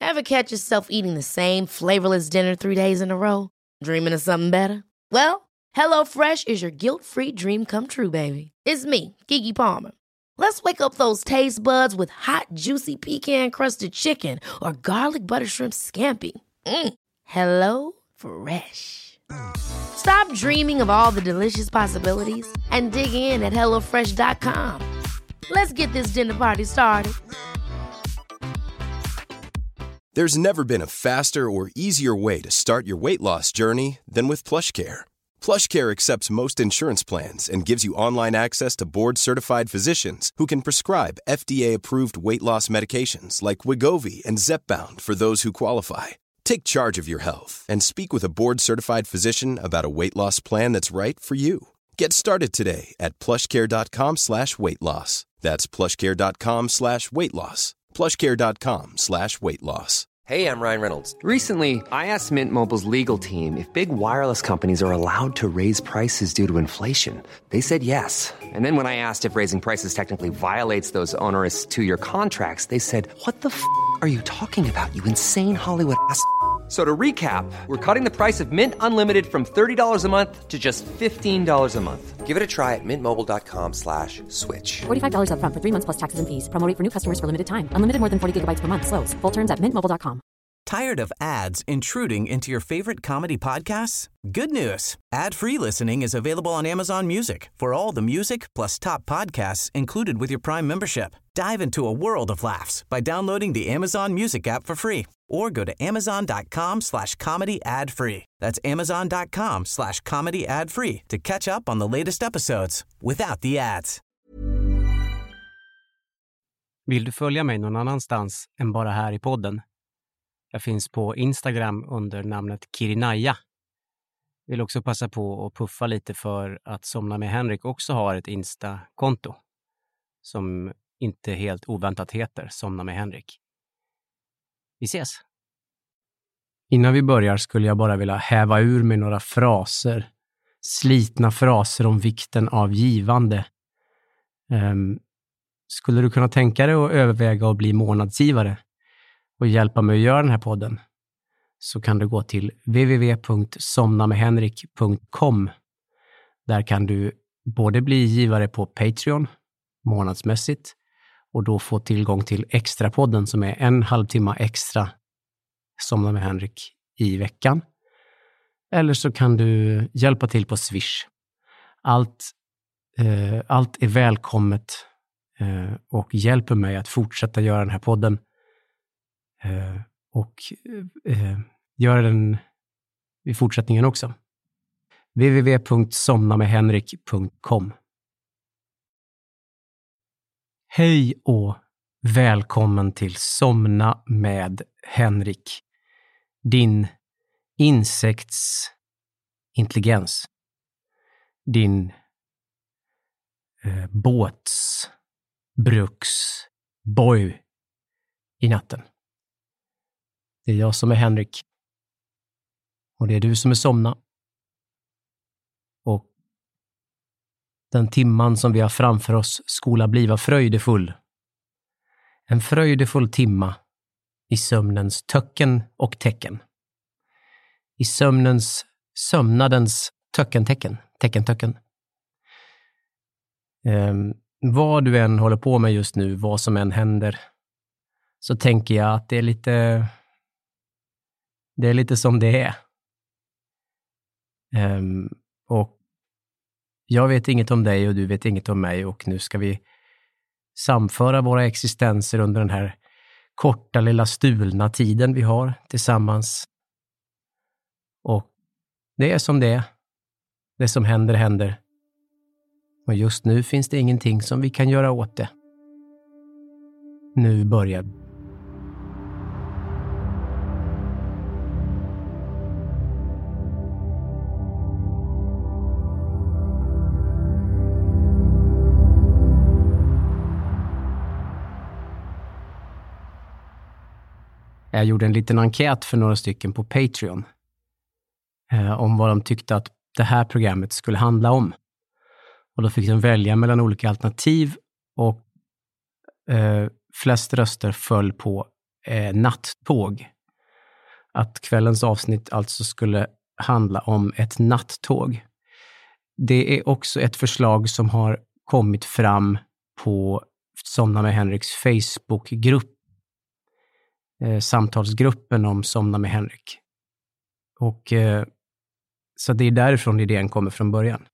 Ever catch yourself eating the same flavorless dinner 3 days in a row? Dreaming of something better? Well, HelloFresh is your guilt-free dream come true, baby. It's me, Keke Palmer. Let's wake up those taste buds with hot, juicy pecan-crusted chicken or garlic butter shrimp scampi. Hello Fresh. Stop dreaming of all the delicious possibilities and dig in at HelloFresh.com. Let's get this dinner party started. There's never been a faster or easier way to start your weight loss journey than with PlushCare. PlushCare accepts most insurance plans and gives you online access to board-certified physicians who can prescribe FDA-approved weight loss medications like Wegovy and Zepbound for those who qualify. Take charge of your health and speak with a board-certified physician about a weight loss plan that's right for you. Get started today at plushcare.com/weightloss. That's plushcare.com/weightloss. plushcare.com/weightloss. Hey, I'm Ryan Reynolds. Recently, I asked Mint Mobile's legal team if big wireless companies are allowed to raise prices due to inflation. They said yes. And then when I asked if raising prices technically violates those onerous two-year contracts, they said, "What the f*** are you talking about, you insane Hollywood ass?" So to recap, we're cutting the price of Mint Unlimited from $30 a month to just $15 a month. Give it a try at mintmobile.com/switch. $45 up front for 3 months plus taxes and fees. Promo rate for new customers for limited time. Unlimited more than 40 gigabytes per month. Slows full terms at mintmobile.com. Tired of ads intruding into your favorite comedy podcasts? Good news. Ad-free listening is available on Amazon Music for all the music plus top podcasts included with your Prime membership. Dive into a world of laughs by downloading the Amazon Music app for free or go to amazon.com/comedy ad-free. That's amazon.com/comedy ad-free to catch up on the latest episodes without the ads. Vill du följa mig någon annanstans än bara här i podden? Jag finns på Instagram under namnet Kirinaya. Vill också passa på att puffa lite för att Somna med Henrik också har ett Insta-konto som inte helt oväntat heter Somna med Henrik. Vi ses! Innan vi börjar skulle jag bara vilja häva ur med några fraser. Slitna fraser om vikten av givande. Skulle du kunna tänka dig att överväga att bli månadsgivare och hjälpa mig att göra den här podden, så kan du gå till www.somnamedhenrik.com. Där kan du både bli givare på Patreon månadsmässigt och då få tillgång till extra podden som är 1,5 timme extra Somna med Henrik i veckan. Eller så kan du hjälpa till på Swish. Allt är välkommet och hjälper mig att fortsätta göra den här podden och göra den i fortsättningen också. www.somnamedhenrik.com. Hej och välkommen till Somna med Henrik. Din insektsintelligens. Din båtsbruksboy i natten. Det är jag som är Henrik. Och det är du som är Somna. Och den timman som vi har framför oss skola bliva fröjdefull. En fröjdefull timma i sömnens töcken och tecken. I sömnadens töcken-tecken. Tecken-töcken. Vad du än håller på med just nu, vad som än händer, så tänker jag att det är lite som det är. Och jag vet inget om dig och du vet inget om mig, och nu ska vi samföra våra existenser under den här korta lilla stulna tiden vi har tillsammans. Och det är som det är. Det som händer händer. Och just nu finns det ingenting som vi kan göra åt det. Nu börjar vi. Jag gjorde en liten enkät för några stycken på Patreon om vad de tyckte att det här programmet skulle handla om. Och då fick de välja mellan olika alternativ, och flest röster föll på nattåg. Att kvällens avsnitt alltså skulle handla om ett nattåg. Det är också ett förslag som har kommit fram på Somna med Henriks Facebookgrupp. Samtalsgruppen om Somna med Henrik. Och så det är därifrån idén kommer från början.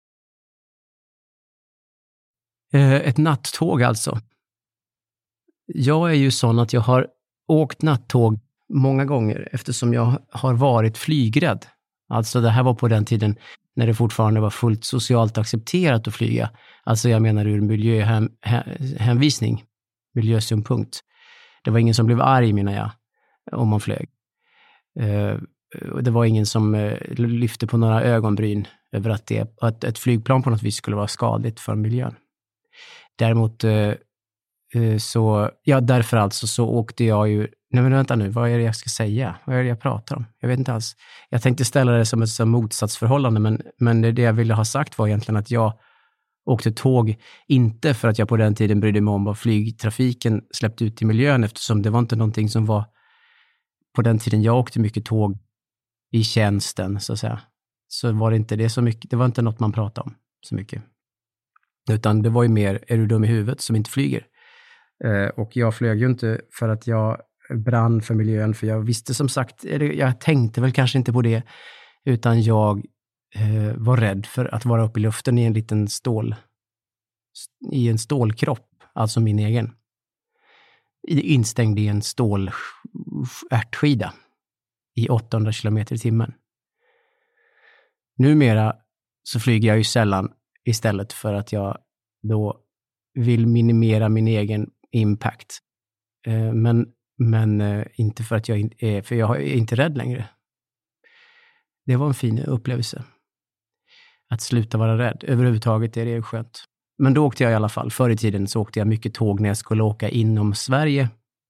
Ett nattåg alltså. Jag är ju sån att jag har åkt nattåg många gånger eftersom jag har varit flygrädd. Alltså det här var på den tiden när det fortfarande var fullt socialt accepterat att flyga. Alltså jag menar ur miljöhänvisning, miljösynpunkt. Det var ingen som blev arg, menar jag, om man flög. Det var ingen som lyfte på några ögonbryn över att ett flygplan på något vis skulle vara skadligt för miljön. Däremot så, ja därför alltså så åkte jag ju, nej men vänta nu, vad är det jag ska säga? Vad är det jag pratar om? Jag vet inte alls. Jag tänkte ställa det som ett motsatsförhållande, men det jag ville ha sagt var egentligen att jag åkte tåg, inte för att jag på den tiden brydde mig om vad flygtrafiken släppte ut i miljön, eftersom det var inte någonting som var, på den tiden jag åkte mycket tåg i tjänsten så att säga, så var det inte det så mycket, det var inte något man pratade om så mycket. Utan det var ju mer, är du dum i huvudet som inte flyger? Och jag flög ju inte för att jag brann för miljön, för jag visste som sagt, jag tänkte väl kanske inte på det, utan jag var rädd för att vara uppe i luften i en liten stålkropp, alltså min egen. Instängd i en stålärtskida i 800 kilometer i timmen. Numera så flyger jag ju sällan, istället för att jag då vill minimera min egen impact. Men inte för att jag är inte rädd längre. Det var en fin upplevelse. Att sluta vara rädd. Överhuvudtaget är det skönt. Men då åkte jag i alla fall. Förr i tiden så åkte jag mycket tåg när jag skulle åka inom Sverige.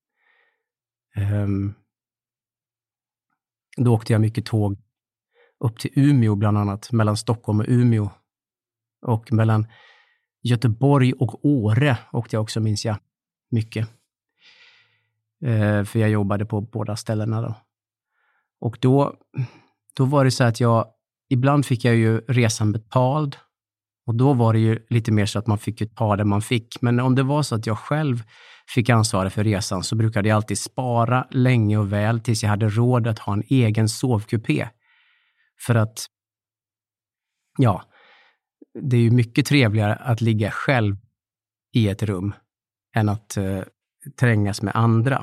Då åkte jag mycket tåg upp till Umeå bland annat. Mellan Stockholm och Umeå. Och mellan Göteborg och Åre åkte jag också, minns jag, mycket. För jag jobbade på båda ställena då. Och då var det så att ibland fick jag ju resan betald. Och då var det ju lite mer så att man fick ju ta det man fick. Men om det var så att jag själv fick ansvaret för resan, så brukade jag alltid spara länge och väl tills jag hade råd att ha en egen sovkupé. För att, ja, det är ju mycket trevligare att ligga själv i ett rum än att trängas med andra.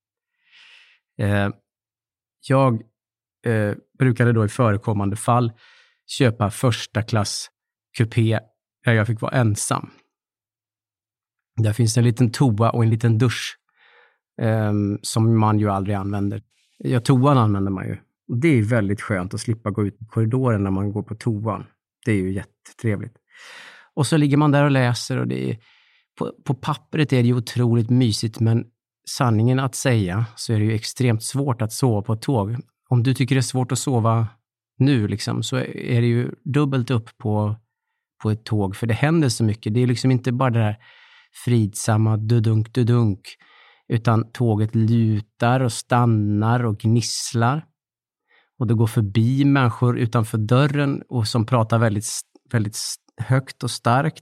Jag brukade då i förekommande fall köpa första klass kupé där jag fick vara ensam. Där finns en liten toa och en liten dusch som man ju aldrig använder. Ja, toan använder man ju. Det är väldigt skönt att slippa gå ut i korridoren när man går på toan. Det är ju jättetrevligt. Och så ligger man där och läser, och det är, på pappret är det ju otroligt mysigt, men sanningen att säga så är det ju extremt svårt att sova på ett tåg. Om du tycker det är svårt att sova nu liksom, så är det ju dubbelt upp på ett tåg, för det händer så mycket. Det är liksom inte bara det där fridsamma dudunk, utan tåget lutar och stannar och gnisslar. Och det går förbi människor utanför dörren och som pratar väldigt, väldigt högt och starkt.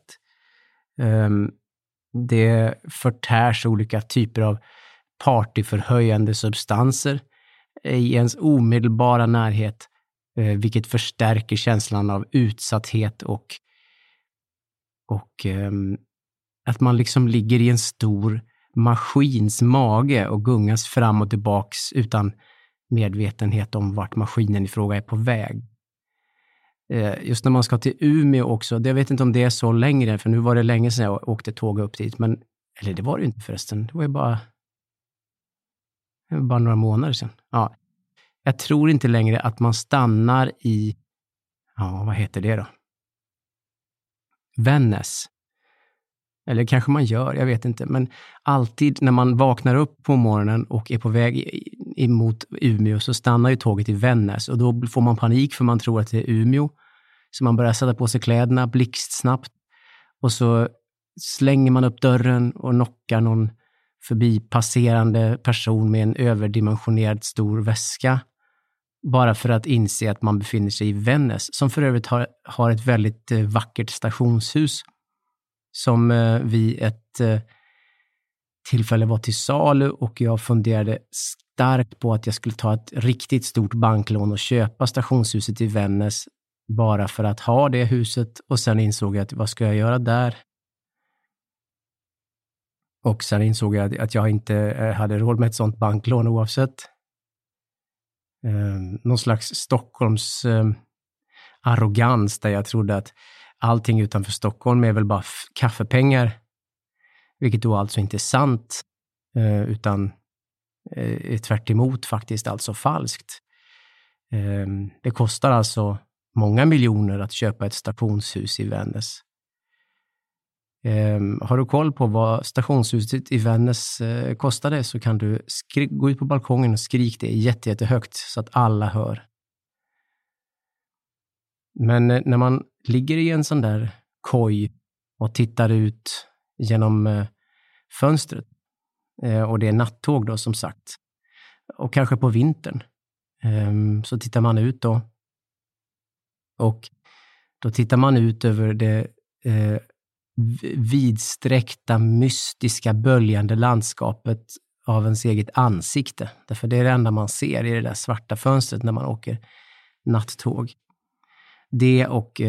Det förtärs olika typer av partyförhöjande substanser i ens omedelbara närhet, vilket förstärker känslan av utsatthet och att man liksom ligger i en stor maskins mage och gungas fram och tillbaks utan medvetenhet om vart maskinen i fråga är på väg. Just när man ska till Umeå också, jag vet inte om det är så längre, för nu var det länge sedan jag åkte tåg upp dit, men, eller det var det inte förresten, det var ju bara några månader sedan. Ja. Jag tror inte längre att man stannar i, ja, vad heter det då? Vännäs. Eller kanske man gör, jag vet inte. Men alltid när man vaknar upp på morgonen och är på väg emot Umeå, så stannar ju tåget i Vännäs. Och då får man panik, för man tror att det är Umeå. Så man börjar sätta på sig kläderna blixtsnabbt. Och så slänger man upp dörren och knockar någon förbipasserande person med en överdimensionerad stor väska bara för att inse att man befinner sig i Vännäs, som för övrigt har ett väldigt vackert stationshus som vid ett tillfälle var till salu, och jag funderade starkt på att jag skulle ta ett riktigt stort banklån och köpa stationshuset i Vännäs bara för att ha det huset, och sen insåg jag att vad ska jag göra där? Och sen insåg jag att jag inte hade råd med ett sånt banklån oavsett. Någon slags Stockholms arrogans där jag trodde att allting utanför Stockholm är väl bara kaffepengar. Vilket då alltså inte är sant, utan är tvärt emot faktiskt alltså falskt. Det kostar alltså många miljoner att köpa ett stationshus i Vännäs. Har du koll på vad stationshuset i Vännäs kostade, så kan du gå ut på balkongen och skrika det jättehögt så att alla hör. Men när man ligger i en sån där koj och tittar ut genom fönstret, och det är nattåg då som sagt, och kanske på vintern, så tittar man ut då, och då tittar man ut över det vidsträckta, mystiska, böljande landskapet av ens eget ansikte. Därför det är det enda man ser i det där svarta fönstret när man åker nattåg. Det och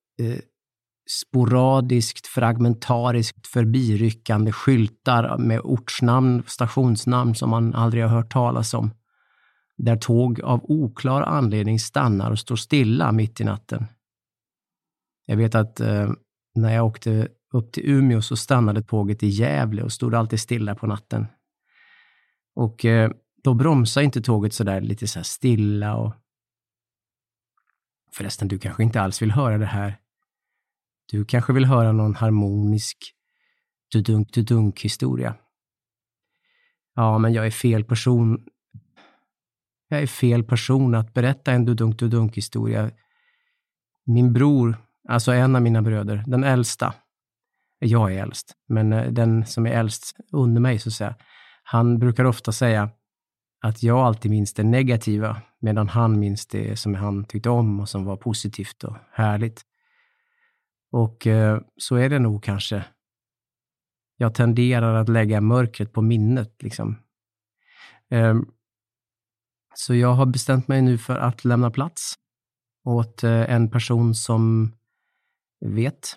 sporadiskt, fragmentariskt förbiryckande skyltar med ortsnamn, stationsnamn som man aldrig har hört talas om. Där tåg av oklar anledning stannar och står stilla mitt i natten. Jag vet att när jag åkte upp till Umeå så stannade tåget i Gävle och stod alltid stilla på natten. Och då bromsade inte tåget så där lite så här stilla. Och förresten, du kanske inte alls vill höra det här. Du kanske vill höra någon harmonisk dudunk historia. Ja, men jag är fel person. Jag är fel person att berätta en dudunk historia. Min bror, alltså en av mina bröder, den äldsta. Jag är äldst, men den som är äldst under mig så att säga. Han brukar ofta säga att jag alltid minns det negativa, medan han minns det som han tyckte om och som var positivt och härligt. Och så är det nog kanske. Jag tenderar att lägga mörkret på minnet liksom. Så jag har bestämt mig nu för att lämna plats åt en person som vet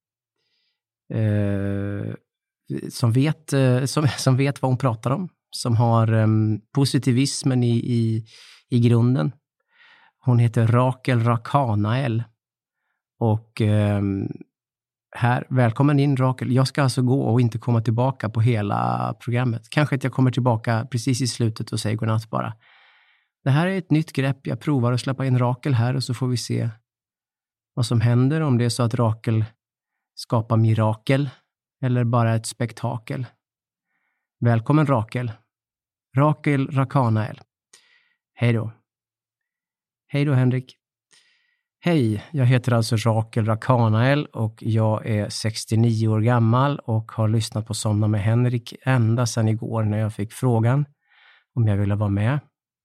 vad hon pratar om, som har positivismen i grunden. Hon heter Rakel Rakanael. Och här, välkommen in Rakel. Jag ska alltså gå och inte komma tillbaka på hela programmet. Kanske att jag kommer tillbaka precis i slutet och säger godnatt bara. Det här är ett nytt grepp. Jag provar att släppa in Rakel här och så får vi se vad som händer. Om det är så att Rakel skapar mirakel eller bara ett spektakel. Välkommen Rakel. Rakel Rakanael. Hej då. Hej då Henrik. Hej, jag heter alltså Rakel Rakanael och jag är 69 år gammal och har lyssnat på Somna med Henrik ända sedan igår när jag fick frågan om jag ville vara med.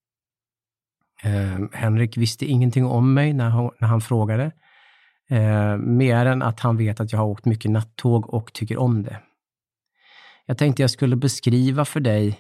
Henrik visste ingenting om mig när han frågade. Mer än att han vet att jag har åkt mycket nattåg och tycker om det. Jag tänkte jag skulle beskriva för dig.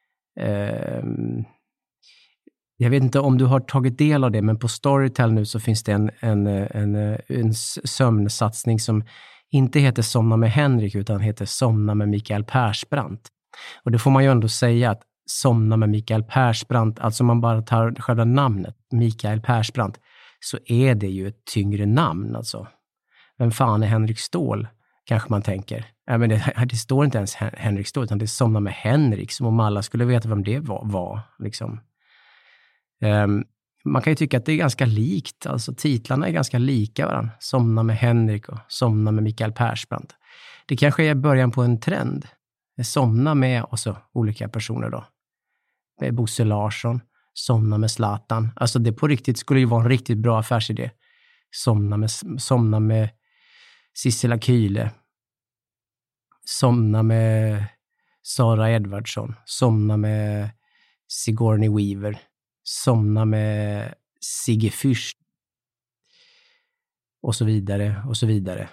Jag vet inte om du har tagit del av det, men på Storytel nu så finns det en sömnsatsning som inte heter Somna med Henrik utan heter Somna med Mikael Persbrandt. Och det får man ju ändå säga att Somna med Mikael Persbrandt, alltså man bara tar själva namnet Mikael Persbrandt, så är det ju ett tyngre namn alltså. Vem fan är Henrik Ståhl? Kanske man tänker. Men det står inte ens Henrik Ståhl utan det är Somna med Henrik, som om alla skulle veta vem det var liksom. Man kan ju tycka att det är ganska likt, alltså titlarna är ganska lika varandra. Somna med Henrik och Somna med Mikael Persbrandt. Det kanske är början på en trend. Somna med och så olika personer då. Bosse Larsson, Somna med Zlatan. Alltså det på riktigt skulle ju vara en riktigt bra affärsidé. Somna med Sissela Kyle. Somna med Sara Edvardsson, Somna med Sigourney Weaver, Somna med Sigge Fürst och så vidare och så vidare.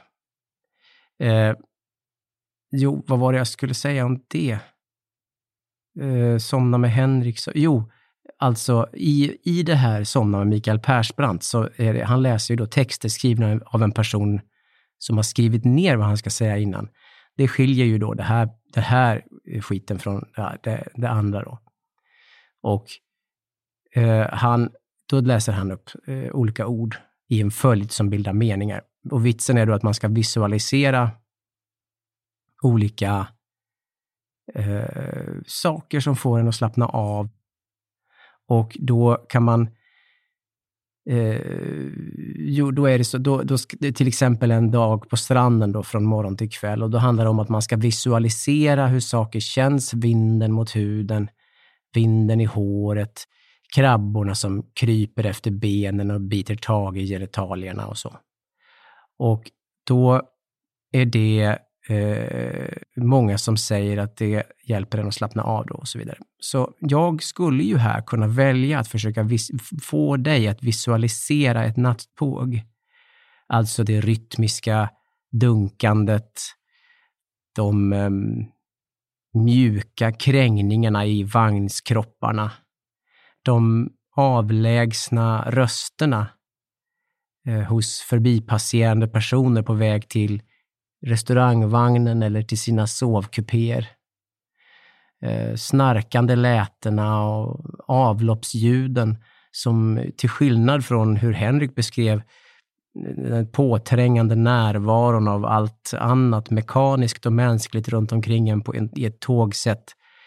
Vad var det jag skulle säga om det? Somna med Henrik. Alltså i det här Somna med Mikael Persbrandt så är det, han läser ju då texter skrivna av en person som har skrivit ner vad han ska säga innan. Det skiljer ju då det här skiten från det andra då. Och då läser han upp olika ord i en följd som bildar meningar. Och vitsen är då att man ska visualisera olika saker som får en att slappna av. Och då kan man då är det så då till exempel en dag på stranden då från morgon till kväll, och då handlar det om att man ska visualisera hur saker känns, vinden mot huden, vinden i håret, krabborna som kryper efter benen och biter tag i genitalierna och så. Och då är det många som säger att det hjälper en att slappna av då och så vidare. Så jag skulle ju här kunna välja att försöka få dig att visualisera ett nattåg. Alltså det rytmiska dunkandet, de mjuka krängningarna i vagnskropparna, de avlägsna rösterna hos förbipasserande personer på väg till restaurangvagnen eller till sina sovkupéer. Snarkande lätena och avloppsljuden som till skillnad från hur Henrik beskrev den påträngande närvaron av allt annat mekaniskt och mänskligt runt omkring en i ett tågsätt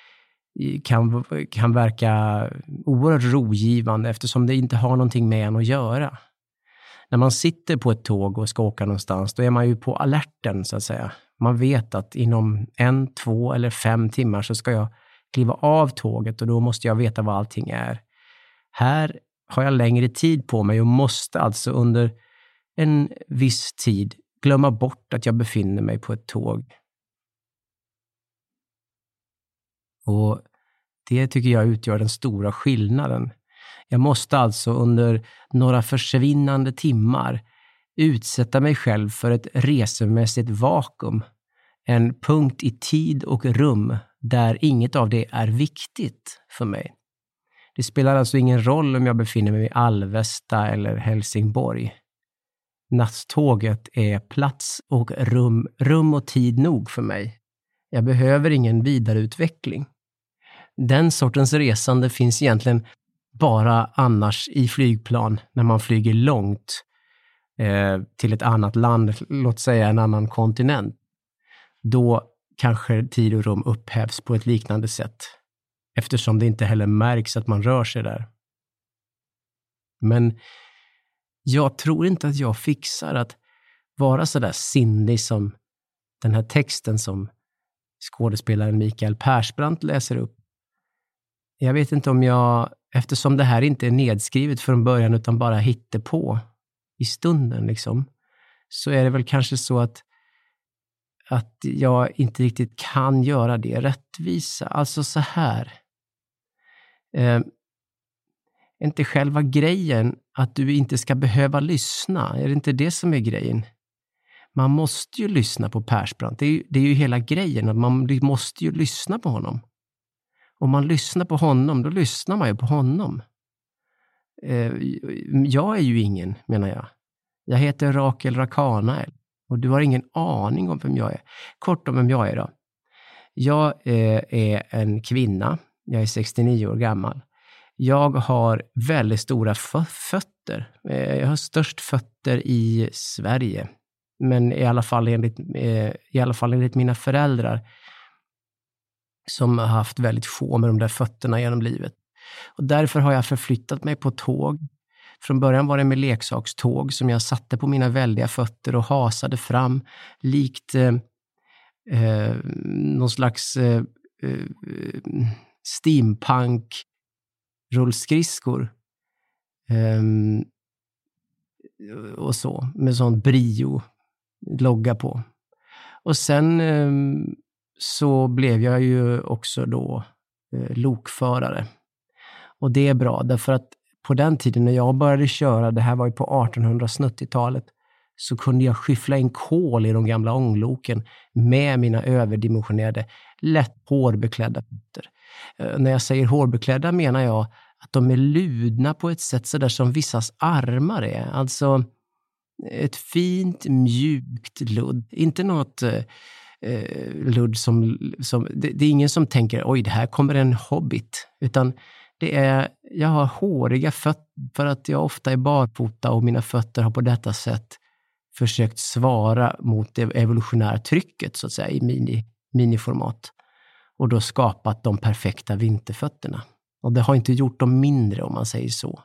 kan verka oerhört rogivande eftersom det inte har någonting med en att göra. När man sitter på ett tåg och ska åka någonstans, då är man ju på alerten så att säga. Man vet att inom 1, 2 eller 5 timmar så ska jag kliva av tåget och då måste jag veta vad allting är. Här har jag längre tid på mig och måste alltså under en viss tid glömma bort att jag befinner mig på ett tåg. Och det tycker jag utgör den stora skillnaden. Jag måste alltså under några försvinnande timmar utsätta mig själv för ett resemässigt vakuum. En punkt i tid och rum där inget av det är viktigt för mig. Det spelar alltså ingen roll om jag befinner mig i Alvesta eller Helsingborg. Nattåget är plats och rum och tid nog för mig. Jag behöver ingen vidareutveckling. Den sortens resande finns egentligen bara annars i flygplan när man flyger långt till ett annat land, låt säga en annan kontinent. Då kanske tid och rum upphävs på ett liknande sätt eftersom det inte heller märks att man rör sig där. Men jag tror inte att jag fixar att vara så där sinnig som den här texten som skådespelaren Mikael Persbrandt läser upp. Jag vet inte om eftersom det här inte är nedskrivet från början utan bara hittepå i stunden liksom, så är det väl kanske så att jag inte riktigt kan göra det rättvisa. Alltså så här. Inte själva grejen att du inte ska behöva lyssna. Är det inte det som är grejen? Man måste ju lyssna på Persbrandt. Det är ju hela grejen. Att man måste ju lyssna på honom. Om man lyssnar på honom, då lyssnar man ju på honom. Jag är ju ingen, menar jag. Jag heter Rakel Rakanael. Och du har ingen aning om vem jag är. Kort om vem jag är då. Jag är en kvinna. Jag är 69 år gammal. Jag har väldigt stora fötter. Jag har störst fötter i Sverige. Men i alla fall enligt mina föräldrar som har haft väldigt få med de där fötterna genom livet. Och därför har jag förflyttat mig på tåg. Från början var det med leksakståg som jag satte på mina väldiga fötter och hasade fram likt någon slags steampunk rullskridskor och så med sån brio logga på. Och sen så blev jag ju också då lokförare. Och det är bra, därför att på den tiden när jag började köra, det här var ju på 1870-talet, så kunde jag skyffla in kol i de gamla ångloken med mina överdimensionerade, lätt hårbeklädda fötter. När jag säger hårbeklädda menar jag att de är ludna på ett sätt så där som vissas armar är. Alltså ett fint, mjukt ludd. Inte något ludd som det är ingen som tänker, oj, det här kommer en hobbit. Utan jag har håriga fötter för att jag ofta är barfota och mina fötter har på detta sätt försökt svara mot det evolutionära trycket så att säga i miniformat. Och då skapat de perfekta vinterfötterna. Och det har inte gjort dem mindre om man säger så.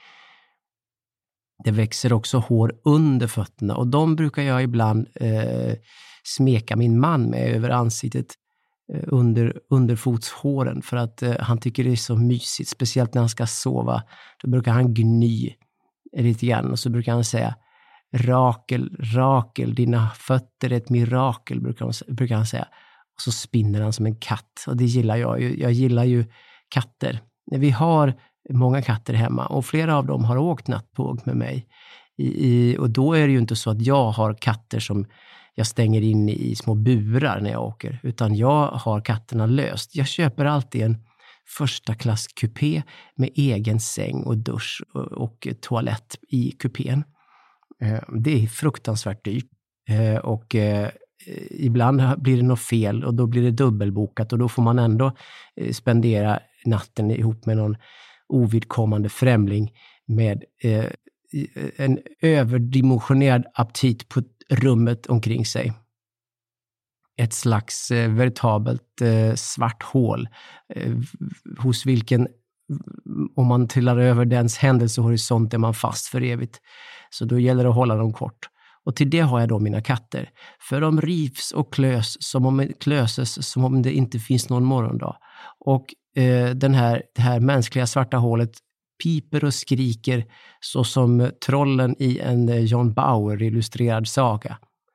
Det växer också hår under fötterna och de brukar jag ibland smeka min man med över ansiktet under fotshåren för att han tycker det är så mysigt, speciellt när han ska sova. Då brukar han gny lite grann och så brukar han säga Rakel, dina fötter är ett mirakel, brukar han säga. Och så spinner han som en katt och det gillar jag ju. Jag gillar ju katter. Vi har många katter hemma och flera av dem har åkt nattåg med mig. Och då är det ju inte så att jag har katter som jag stänger in i små burar när jag åker, utan jag har katterna löst. Jag köper alltid en första klass kupé med egen säng och dusch och toalett i kupén. Det är fruktansvärt dyrt och ibland blir det något fel och då blir det dubbelbokat och då får man ändå spendera natten ihop med någon ovidkommande främling med en överdimensionerad aptit på rummet omkring sig. Ett slags veritabelt svart hål hos vilken, om man trillar över dens händelsehorisont, är man fast för evigt. Så då gäller det att hålla dem kort. Och till det har jag då mina katter. För de rivs och klöses som om det inte finns någon morgondag. Och det här mänskliga svarta hålet piper och skriker så som trollen i en John Bauer illustrerad saga.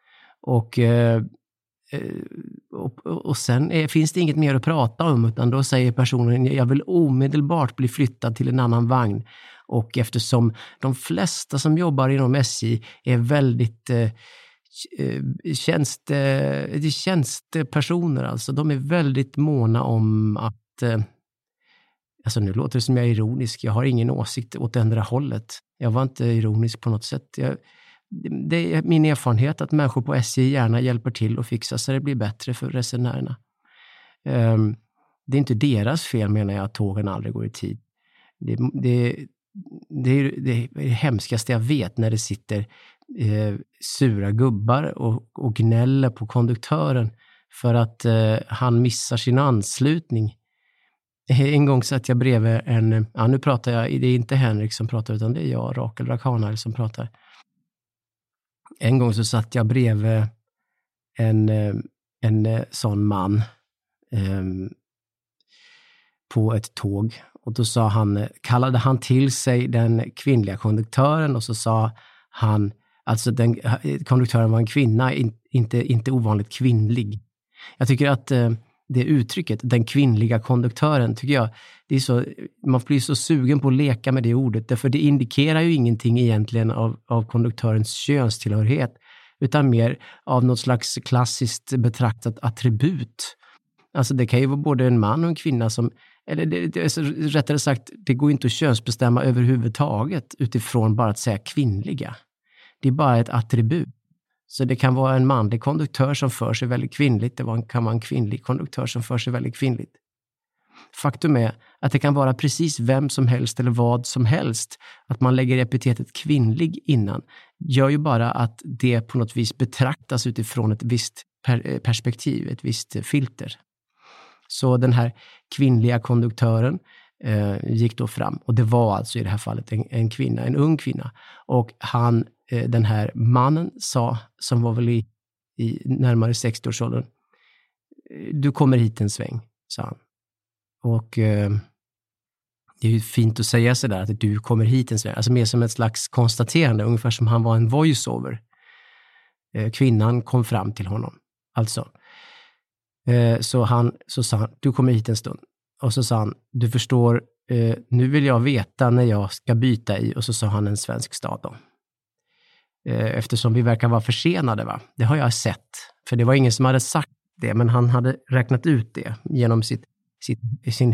Och sen finns det inget mer att prata om, utan då säger personen, jag vill omedelbart bli flyttad till en annan vagn. Och eftersom de flesta som jobbar inom SJ är väldigt tjänstepersoner, alltså de är väldigt måna om att alltså nu låter det som jag är ironisk, jag har ingen åsikt åt ändra hållet. Jag var inte ironisk på något sätt. Det är min erfarenhet att människor på SJ gärna hjälper till och fixar så det blir bättre för resenärerna. Det är inte deras fel, menar jag, att tågen aldrig går i tid. Det är det hemskaste jag vet, när det sitter sura gubbar och gnäller på konduktören för att han missar sin anslutning. En gång satt jag bredvid nu pratar jag, det är inte Henrik som pratar utan det är jag, Rakel Rakhanar, som pratar. En gång så satt jag bredvid en sån man på ett tåg. Och då kallade han till sig den kvinnliga konduktören och så sa han, alltså konduktören var en kvinna, inte ovanligt kvinnlig. Jag tycker att det uttrycket, den kvinnliga konduktören, tycker jag, det är så, man blir så sugen på att leka med det ordet, därför det indikerar ju ingenting egentligen av konduktörens könstillhörighet, utan mer av något slags klassiskt betraktat attribut. Alltså det kan ju vara både en man och en kvinna som, eller rättare sagt, det går inte att könsbestämma överhuvudtaget utifrån bara att säga kvinnliga. Det är bara ett attribut. Så det kan vara en manlig konduktör som för sig väldigt kvinnligt. Kan vara en kvinnlig konduktör som för sig väldigt kvinnligt. Faktum är att det kan vara precis vem som helst eller vad som helst. Att man lägger epitetet kvinnlig innan gör ju bara att det på något vis betraktas utifrån ett visst perspektiv, ett visst filter. Så den här kvinnliga konduktören gick då fram. Och det var alltså i det här fallet en kvinna, en ung kvinna. Och den här mannen sa, som var väl i närmare 60-årsåldern, du kommer hit en sväng, sa han. Och det är ju fint att säga så där, att du kommer hit en sväng. Alltså mer som ett slags konstaterande, ungefär som han var en voiceover. Kvinnan kom fram till honom. Alltså, Så sa han, du kommer hit en stund. Och så sa han, du förstår, nu vill jag veta när jag ska byta i. Och så sa han en svensk stad då. Eftersom vi verkar vara försenade, va? Det har jag sett. För det var ingen som hade sagt det, men han hade räknat ut det genom sin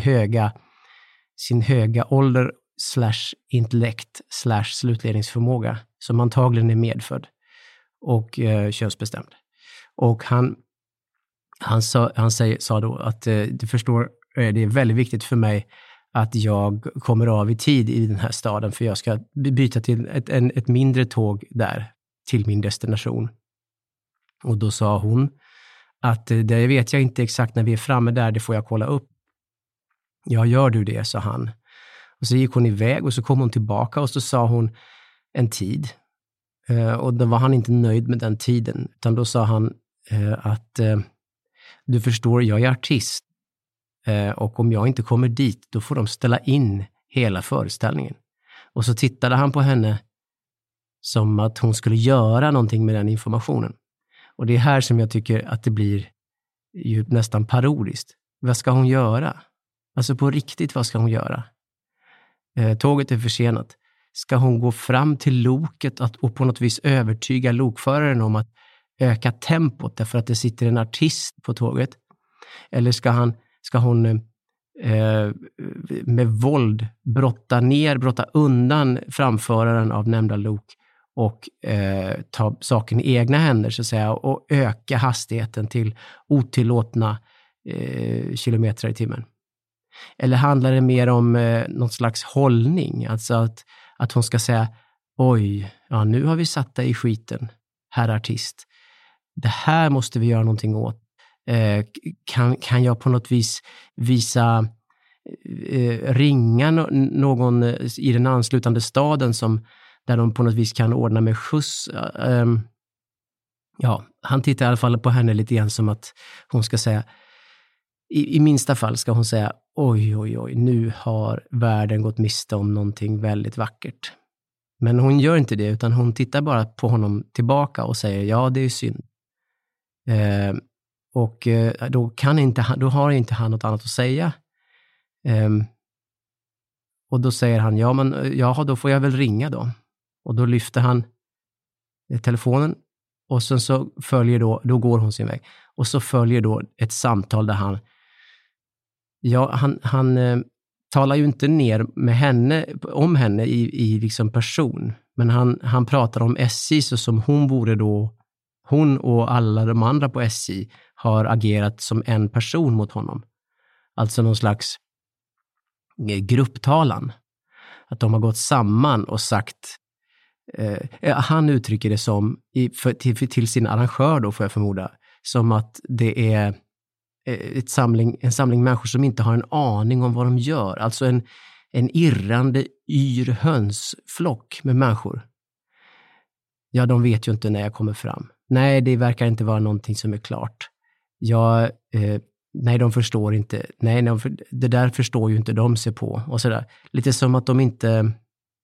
höga ålder /intellekt /slutledningsförmåga, som antagligen är medfödd och könsbestämd. Och han sa då att du förstår, det är väldigt viktigt för mig att jag kommer av i tid i den här staden, för jag ska byta till ett mindre tåg där till min destination. Och då sa hon att det vet jag inte exakt när vi är framme där, det får jag kolla upp. Ja, gör du det, sa han. Och så gick hon iväg och så kom hon tillbaka och så sa hon en tid. Och då var han inte nöjd med den tiden, utan då sa han att du förstår, jag är artist. Och om jag inte kommer dit, då får de ställa in hela föreställningen. Och så tittade han på henne som att hon skulle göra någonting med den informationen. Och det är här som jag tycker att det blir ju nästan parodiskt. Vad ska hon göra? Alltså på riktigt, vad ska hon göra? Tåget är försenat. Ska hon gå fram till loket och på något vis övertyga lokföraren om att öka tempot därför att det sitter en artist på tåget? Eller ska hon med våld brotta undan framföraren av nämnda lok och ta saken i egna händer, så att säga, och öka hastigheten till otillåtna kilometer i timmen? Eller handlar det mer om någon slags hållning, alltså att hon ska säga, oj, ja, nu har vi satt dig i skiten, herr artist. Det här måste vi göra någonting åt. Kan jag på något vis ringa någon i den anslutande staden där de på något vis kan ordna med skjuts? Ja, han tittar i alla fall på henne lite grann som att hon ska säga, i minsta fall ska hon säga, oj, nu har världen gått miste om någonting väldigt vackert. Men hon gör inte det, utan hon tittar bara på honom tillbaka och säger, ja, det är synd. Och då har inte han något annat att säga. Och då säger han, då får jag väl ringa då. Och då lyfter han telefonen och sen så följer då går hon sin väg. Och så följer då ett samtal där han talar ju inte ner med om henne i liksom person. Men han pratar om SJ så som hon och alla de andra på SJ har agerat som en person mot honom. Alltså någon slags grupptalan. Att de har gått samman och sagt, han uttrycker det som, till sin arrangör då, får jag förmoda, som att det är en samling människor som inte har en aning om vad de gör. Alltså en irrande hönsflock med människor. Ja, de vet ju inte när jag kommer fram. Nej, det verkar inte vara någonting som är klart. Nej, de förstår inte. Nej, det där förstår ju inte de sig på. Och sådär. Lite som att de inte...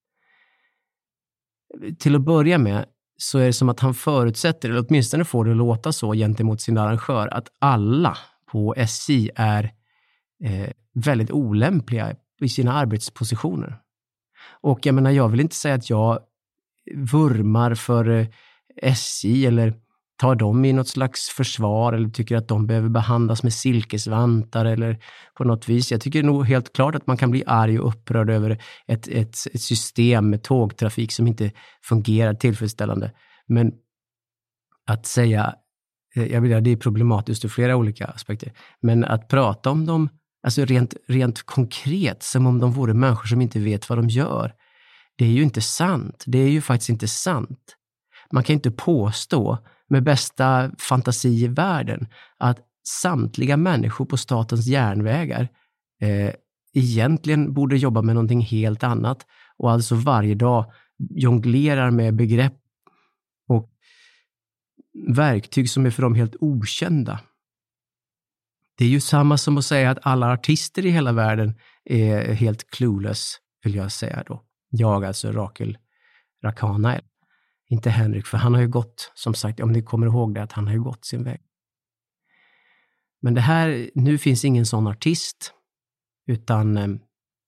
Till att börja med så är det som att han förutsätter, eller åtminstone får det låta så gentemot sin arrangör, att alla på SJ är väldigt olämpliga i sina arbetspositioner. Och jag menar, jag vill inte säga att jag vurmar för SJ eller tar dem i något slags försvar eller tycker att de behöver behandlas med silkesvantar eller på något vis. Jag tycker nog helt klart att man kan bli arg och upprörd över ett system med tågtrafik som inte fungerar tillfredsställande. Men att säga, det är problematiskt ur flera olika aspekter, men att prata om dem, alltså rent konkret, som om de vore människor som inte vet vad de gör, det är ju inte sant. Det är ju faktiskt inte sant. Man kan inte påstå med bästa fantasi i världen att samtliga människor på statens järnvägar egentligen borde jobba med någonting helt annat och alltså varje dag jonglerar med begrepp och verktyg som är för dem helt okända. Det är ju samma som att säga att alla artister i hela världen är helt clueless, vill jag säga då. Jag, alltså Rakel Rakanael. Inte Henrik, för han har ju gått, som sagt, om ni kommer ihåg det, att han har ju gått sin väg. Men det här, nu finns ingen sån artist, utan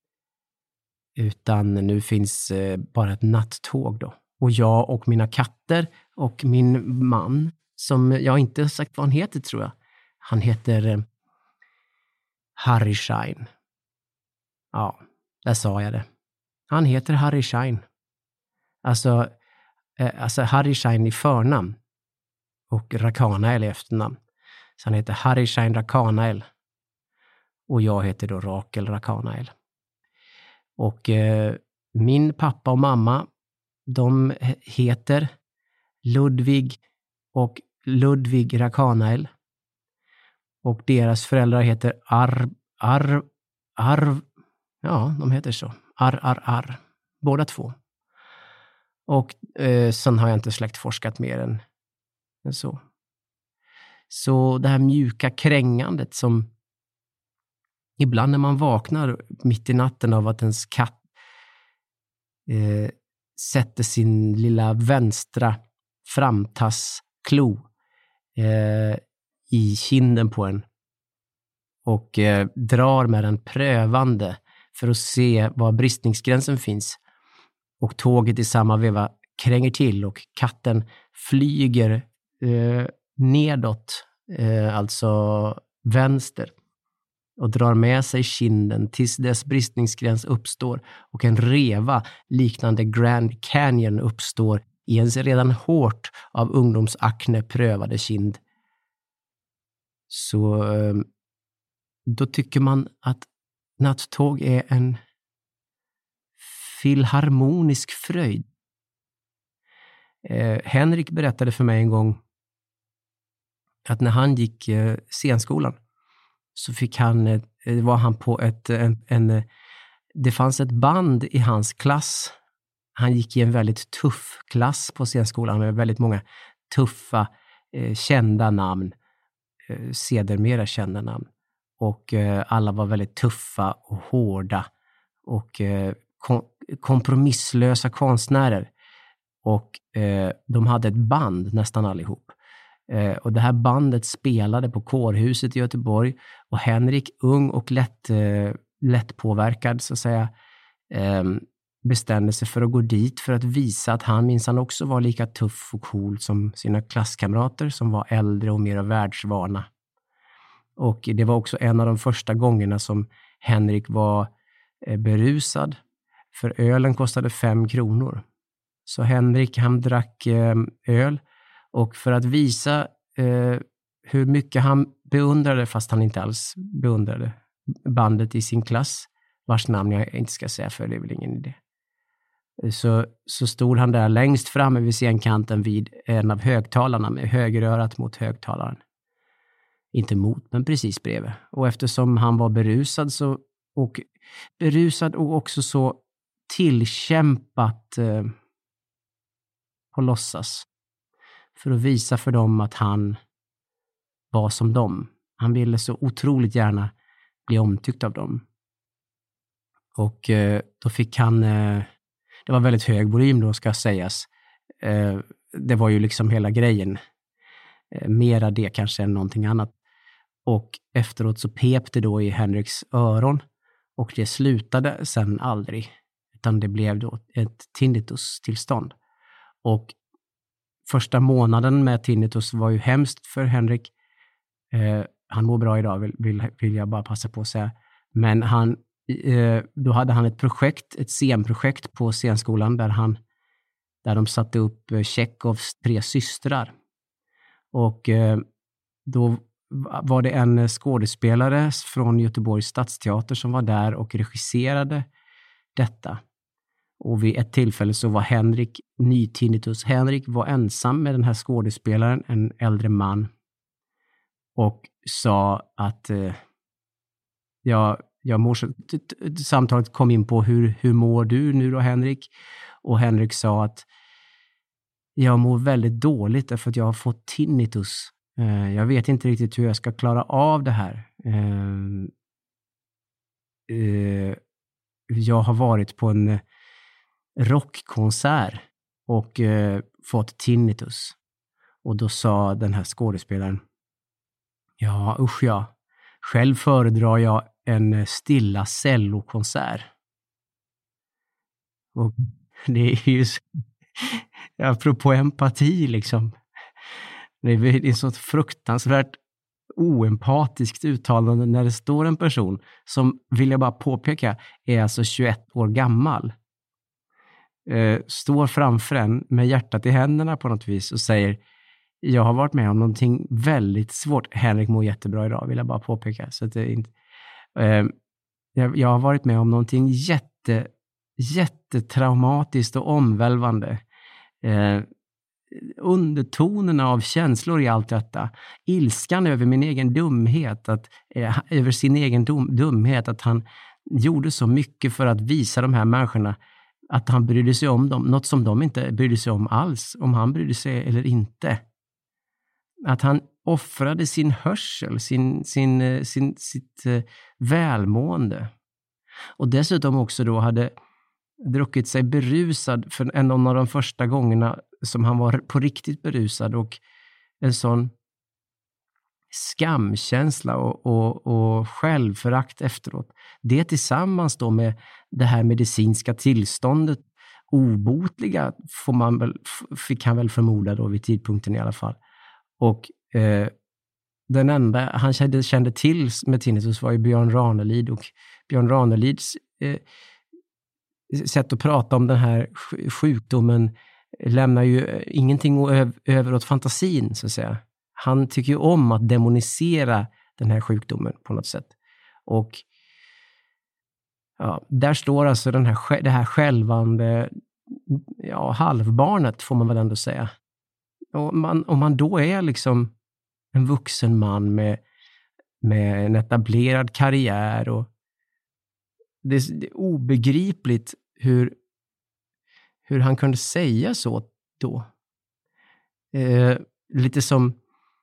nu finns bara ett nattåg då. Och jag och mina katter och min man, som jag inte har sagt vad han heter tror jag. Han heter Harry Schein. Ja, där sa jag det. Han heter Harry Schein. Alltså Harry Schein i förnamn och Rakanael i efternamn. Så han heter Harry Schein Rakanael. Och jag heter då Rakel Rakanael. Och min pappa och mamma, de heter Ludvig och Ludvig Rakanael. Och deras föräldrar heter ja, de heter så. Arr. Båda två. Och sen har jag inte släktforskat mer än så. Så det här mjuka krängandet som ibland när man vaknar mitt i natten av att ens katt sätter sin lilla vänstra framtassklo i kinden på en och drar med den prövande för att se var bristningsgränsen finns. Och tåget i samma veva kränger till och katten flyger nedåt, alltså vänster, och drar med sig kinden tills dess bristningsgräns uppstår och en reva liknande Grand Canyon uppstår i ens redan hårt av ungdomsakne prövade kind. Så då tycker man att nattåg är en filharmonisk fröjd. Henrik berättade för mig en gång att när han gick scenskolan så var han på det fanns ett band i hans klass. Han gick i en väldigt tuff klass på scenskolan med väldigt många tuffa kända namn, sedermera kända namn. Och alla var väldigt tuffa och hårda och kompromisslösa konstnärer. Och de hade ett band nästan allihop. Och det här bandet spelade på Kårhuset i Göteborg. Och Henrik, ung och lätt påverkad så att säga, bestämde sig för att gå dit för att visa att han minsann också var lika tuff och cool som sina klasskamrater som var äldre och mer världsvana. Och det var också en av de första gångerna som Henrik var berusad. För ölen kostade 5 kronor. Så Henrik, han drack öl. Och för att visa hur mycket han beundrade, fast han inte alls beundrade bandet i sin klass, vars namn jag inte ska säga för det är väl ingen idé. Så stod han där längst framme vid scenkanten vid en av högtalarna med högerörat mot högtalaren. Inte mot, men precis bredvid. Och eftersom han var berusad och också så tillkämpat på låtsas för att visa för dem att han var som dem. Han ville så otroligt gärna bli omtyckt av dem. Och då fick han, det var väldigt hög volym då ska sägas. Det var ju liksom hela grejen. Mera det kanske än någonting annat. Och efteråt så pep det då i Henriks öron. Och det slutade sen aldrig. Utan det blev då ett tinnitus-tillstånd. Och första månaden med tinnitus var ju hemskt för Henrik. Han mår bra idag vill jag bara passa på att säga. Men då hade han ett scenprojekt på scenskolan där de satte upp Tjechovs 3 systrar. Och då var det en skådespelare från Göteborgs stadsteater som var där och regisserade detta. Och vid ett tillfälle så var Henrik nytinnitus. Henrik var ensam med den här skådespelaren, en äldre man. Och sa att samtalet kom in på hur mår du nu då Henrik? Och Henrik sa att jag mår väldigt dåligt därför att jag har fått tinnitus. Jag vet inte riktigt hur jag ska klara av det här. Jag har varit på en rockkonsert och fått tinnitus. Och då sa den här skådespelaren, Ja, usch ja. Själv föredrar jag en stilla cellokonsert. Och det är ju apropå empati liksom. Det är så fruktansvärt oempatiskt uttalande när det står en person som, vill jag bara påpeka, är alltså 21 år gammal. Står framför en med hjärtat i händerna på något vis och säger: jag har varit med om någonting väldigt svårt. Henrik mår jättebra idag, vill jag bara påpeka. Så att det inte, jag har varit med om någonting jättetraumatiskt och omvälvande. Undertonerna av känslor i allt detta. Ilskan över min egen dumhet, över sin egen dumhet, att han gjorde så mycket för att visa de här människorna att han brydde sig om dem. Något som de inte brydde sig om alls, om han brydde sig eller inte. Att han offrade sin hörsel, sitt välmående. Och dessutom också då hade druckit sig berusad för en av de första gångerna som han var på riktigt berusad, och en sån skamkänsla och självförakt efteråt. Det tillsammans då med det här medicinska tillståndet, obotliga fick han väl förmoda då vid tidpunkten i alla fall. Och den enda han kände till med tinnitus var ju Björn Ranelid, och Björn Ranelids sätt att prata om den här sjukdomen lämnar ju ingenting över åt fantasin, så att säga. Han tycker ju om att demonisera den här sjukdomen på något sätt. Och ja, där står alltså det här skälvande halvbarnet, får man väl ändå säga. Och om man då är liksom en vuxen man med en etablerad karriär, och det är obegripligt hur han kunde säga så då. Lite som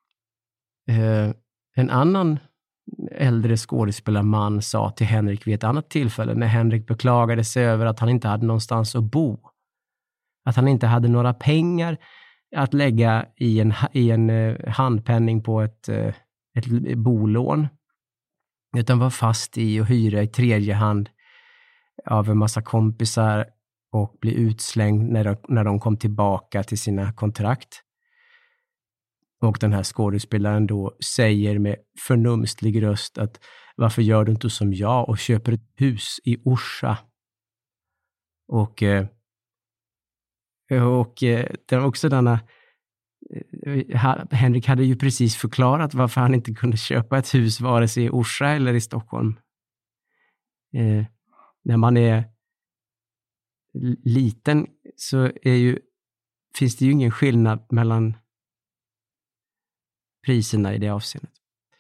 en annan äldre skådespelarman sa till Henrik vid ett annat tillfälle, när Henrik beklagade sig över att han inte hade någonstans att bo. Att han inte hade några pengar att lägga i en handpenning på ett bolån, utan var fast i att hyra i tredje hand av en massa kompisar och bli utslängd när de kom tillbaka till sina kontrakt. Och den här skådespelaren då säger med förnumstlig röst att varför gör du inte som jag och köper ett hus i Orsa? Och det var också denna Henrik hade ju precis förklarat varför han inte kunde köpa ett hus vare sig i Orsa eller i Stockholm. När man är liten så finns det ju ingen skillnad mellan priserna i det avseendet.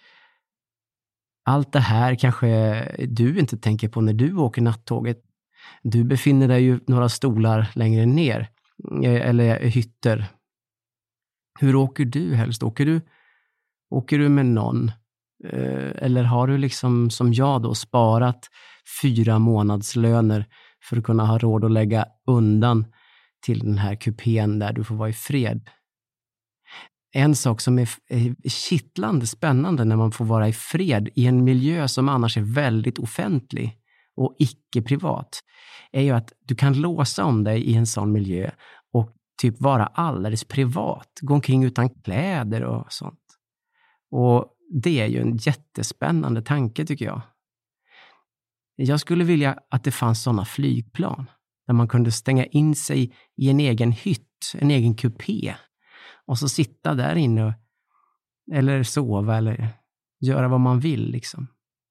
Allt det här kanske du inte tänker på när du åker nattåget. Du befinner dig ju några stolar längre ner, eller hytter. Hur åker du helst? Åker du med någon? Eller har du liksom som jag då sparat 4 månadslöner för att kunna ha råd att lägga undan till den här kupén där du får vara i fred? En sak som är kittlande spännande när man får vara i fred i en miljö som annars är väldigt offentlig och icke-privat är ju att du kan låsa om dig i en sån miljö och typ vara alldeles privat, gå omkring utan kläder och sånt. Och det är ju en jättespännande tanke, tycker jag. Jag skulle vilja att det fanns sådana flygplan där man kunde stänga in sig i en egen hytt, en egen kupé, och så sitta där inne eller sova eller göra vad man vill liksom.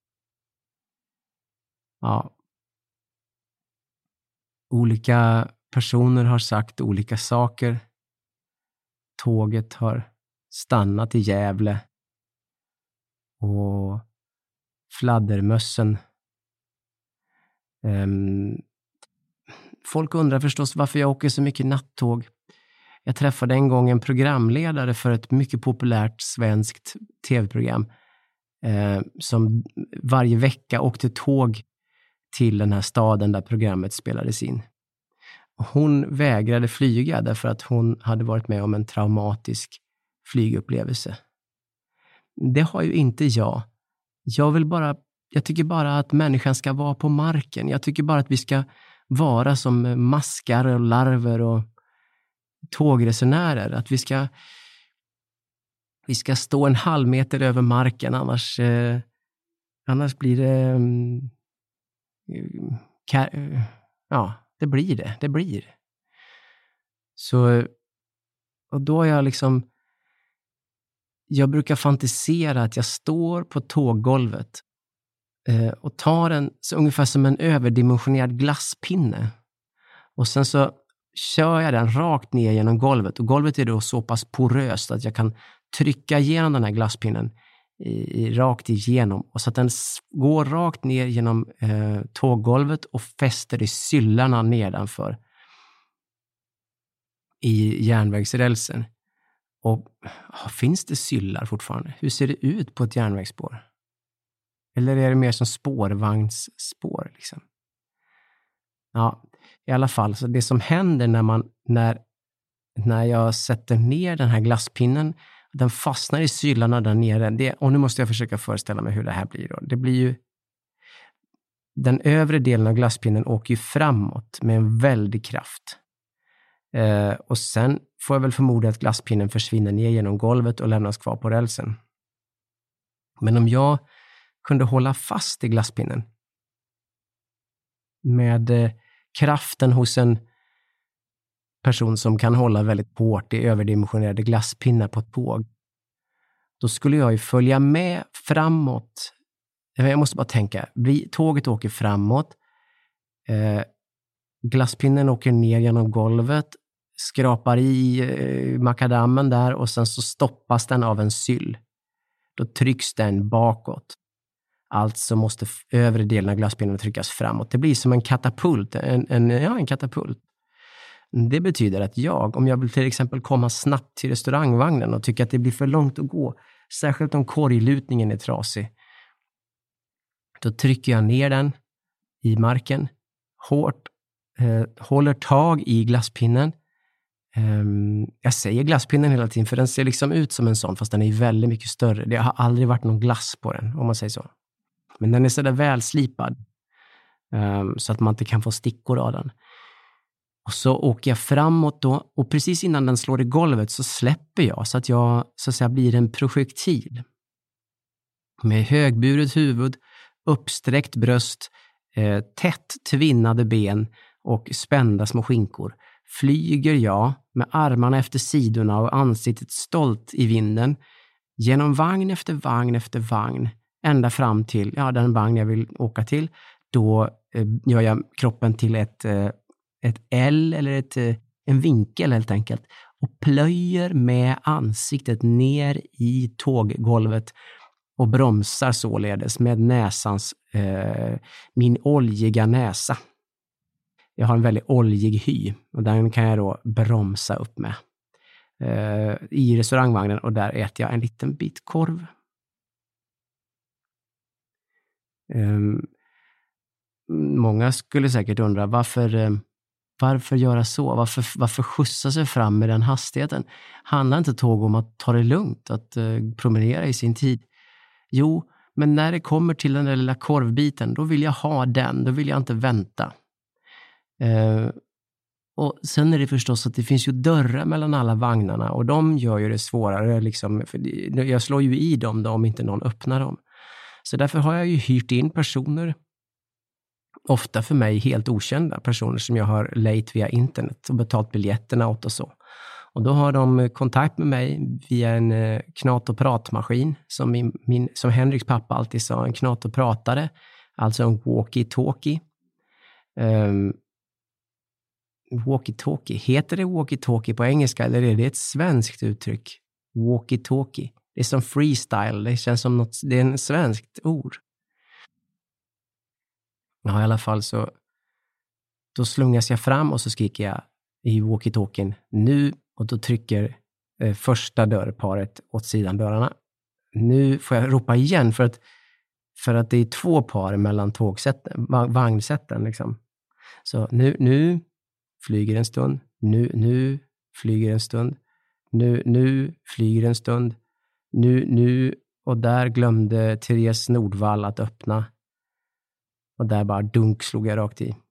Ja. Olika personer har sagt olika saker. Tåget har stannat i Gävle och fladdermössen. Folk undrar förstås varför jag åker så mycket nattåg. Jag träffade en gång en programledare för ett mycket populärt svenskt tv-program som varje vecka åkte tåg till den här staden där programmet spelades in. Hon vägrade flyga därför att hon hade varit med om en traumatisk flygupplevelse. Det har ju inte jag. Jag tycker bara att människan ska vara på marken. Jag tycker bara att vi ska vara som maskar och larver och tågresenärer. Att vi ska stå en halv meter över marken, annars blir det... det blir. Så, och då är jag liksom... Jag brukar fantisera att jag står på tåggolvet och tar en, så ungefär som en överdimensionerad glasspinne. Och sen så kör jag den rakt ner genom golvet. Och golvet är då så pass poröst att jag kan trycka igenom den här glasspinnen rakt igenom. Och så att den går rakt ner genom tåggolvet och fäster i syllarna nedanför i järnvägsrälsen. Och finns det syllar fortfarande? Hur ser det ut på ett järnvägsspår? Eller är det mer som spårvagnsspår liksom? Ja, i alla fall. Så det som händer när jag sätter ner den här glasspinnen, den fastnar i syllarna där nere. Och nu måste jag försöka föreställa mig hur det här blir då. Det blir ju... Den övre delen av glasspinnen åker ju framåt med en väldig kraft. Och sen får jag väl förmoda att glasspinnen försvinner ner genom golvet och lämnas kvar på rälsen. Men om jag kunde hålla fast i glasspinnen med kraften hos en person som kan hålla väldigt hårt i överdimensionerade glasspinnar på ett tåg, då skulle jag ju följa med framåt. Jag måste bara tänka, tåget åker framåt, glasspinnen åker ner genom golvet, skrapar i makadammen där och sen så stoppas den av en syll. Då trycks den bakåt. Alltså måste övre delen av glasspinnen tryckas framåt. Det blir som en katapult. En katapult. Det betyder att om jag vill till exempel komma snabbt till restaurangvagnen och tycker att det blir för långt att gå, särskilt om korglutningen är trasig, då trycker jag ner den i marken hårt, håller tag i glasspinnen. Jag säger glasspinnen hela tiden för den ser liksom ut som en sån, fast den är väldigt mycket större. Det har aldrig varit någon glass på den, om man säger så. Men den är så där välslipad så att man inte kan få stickor av den. Och så åker jag framåt då, och precis innan den slår i golvet så släpper jag så att jag så att säga blir en projektil. Med högburet huvud, uppsträckt bröst, tätt tvinnade ben och spända små skinkor. Flyger jag med armarna efter sidorna och ansiktet stolt i vinden genom vagn efter vagn efter vagn ända fram till den vagn jag vill åka till. Då gör jag kroppen till ett L eller en vinkel helt enkelt och plöjer med ansiktet ner i tåggolvet och bromsar således med näsans, min oljiga näsa. Jag har en väldigt oljig hy och den kan jag då bromsa upp med i restaurangvagnen, och där äter jag en liten bit korv. Många skulle säkert undra varför göra så? Varför skjutsa sig fram med den hastigheten? Handlar inte tåg om att ta det lugnt, att promenera i sin tid? Jo, men när det kommer till den där lilla korvbiten, då vill jag ha den, då vill jag inte vänta. Och sen är det förstås att det finns ju dörrar mellan alla vagnarna, och de gör ju det svårare liksom, för jag slår ju i dem då om inte någon öppnar dem. Så därför har jag ju hyrt in personer, ofta för mig helt okända personer som jag har lejt via internet och betalt biljetterna åt och så. Och då har de kontakt med mig via en knat- och pratmaskin, som Henriks pappa alltid sa, en knat- och pratare, alltså en walkie-talkie. Walkie-talkie. Heter det walkie-talkie på engelska, eller är det ett svenskt uttryck? Walkie-talkie. Det är som freestyle. Det känns som det är en svenskt ord. Ja, i alla fall så då slungas jag fram och så skriker jag i walkie-talkien nu, och då trycker första dörrparet åt sidan dörrarna. Nu får jag ropa igen för att det är 2 par mellan vagnsätten liksom. Så nu flyger en stund, nu flyger en stund, nu flyger en stund, nu och där glömde Therese Nordvall att öppna. Och där bara dunk slog jag rakt i.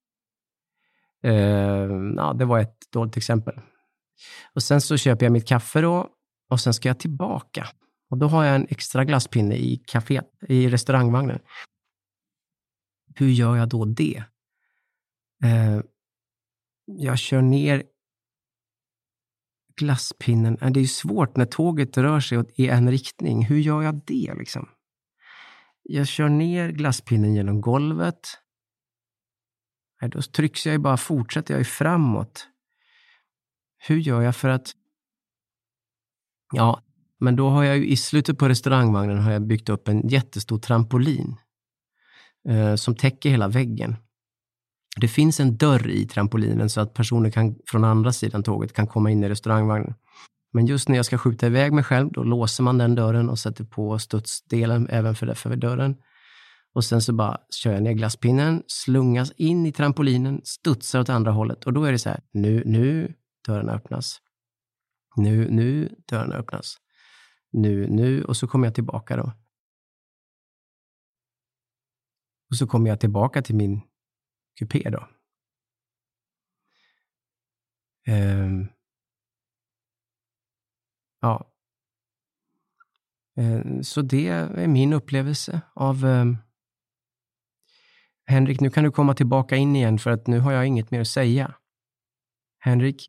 Det var ett dåligt exempel. Och sen så köper jag mitt kaffe då. Och sen ska jag tillbaka. Och då har jag en extra glasspinne i kaféet, i restaurangvagnen. Hur gör jag då det? Jag kör ner glasspinnen. Det är ju svårt när tåget rör sig i en riktning. Hur gör jag det liksom? Jag kör ner glasspinnen genom golvet. Då trycks jag ju bara, fortsätter jag ju framåt. Hur gör jag för att... Ja, men då har jag ju i slutet på restaurangvagnen har jag byggt upp en jättestor trampolin som täcker hela väggen. Det finns en dörr i trampolinen så att personer från andra sidan tåget kan komma in i restaurangvagnen. Men just när jag ska skjuta iväg mig själv, då låser man den dörren och sätter på studsdelen även för dörren. Och sen så bara kör jag ner glasspinnen, slungas in i trampolinen, studsar åt andra hållet. Och då är det så här, nu dörren öppnas. Nu dörren öppnas. Nu, och så kommer jag tillbaka då. Och så kommer jag tillbaka till min kupé då. Så det är min upplevelse av... Henrik, nu kan du komma tillbaka in igen för att nu har jag inget mer att säga. Henrik?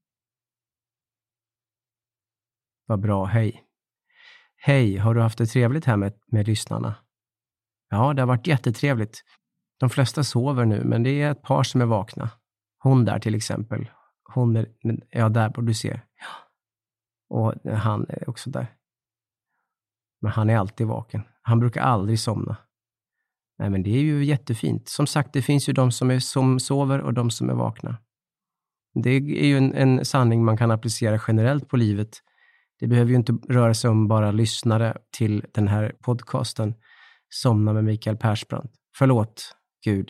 Vad bra, hej. Hej, har du haft det trevligt här med lyssnarna? Ja, det har varit jättetrevligt. De flesta sover nu, men det är ett par som är vakna. Hon där till exempel. Hon är, ja, där borde du se. Och han är också där. Men han är alltid vaken. Han brukar aldrig somna. Nej, men det är ju jättefint. Som sagt, det finns ju de som sover och de som är vakna. Det är ju en sanning man kan applicera generellt på livet. Det behöver ju inte röra sig om bara lyssnare till den här podcasten. Somna med Mikael Persbrandt. Förlåt, Gud.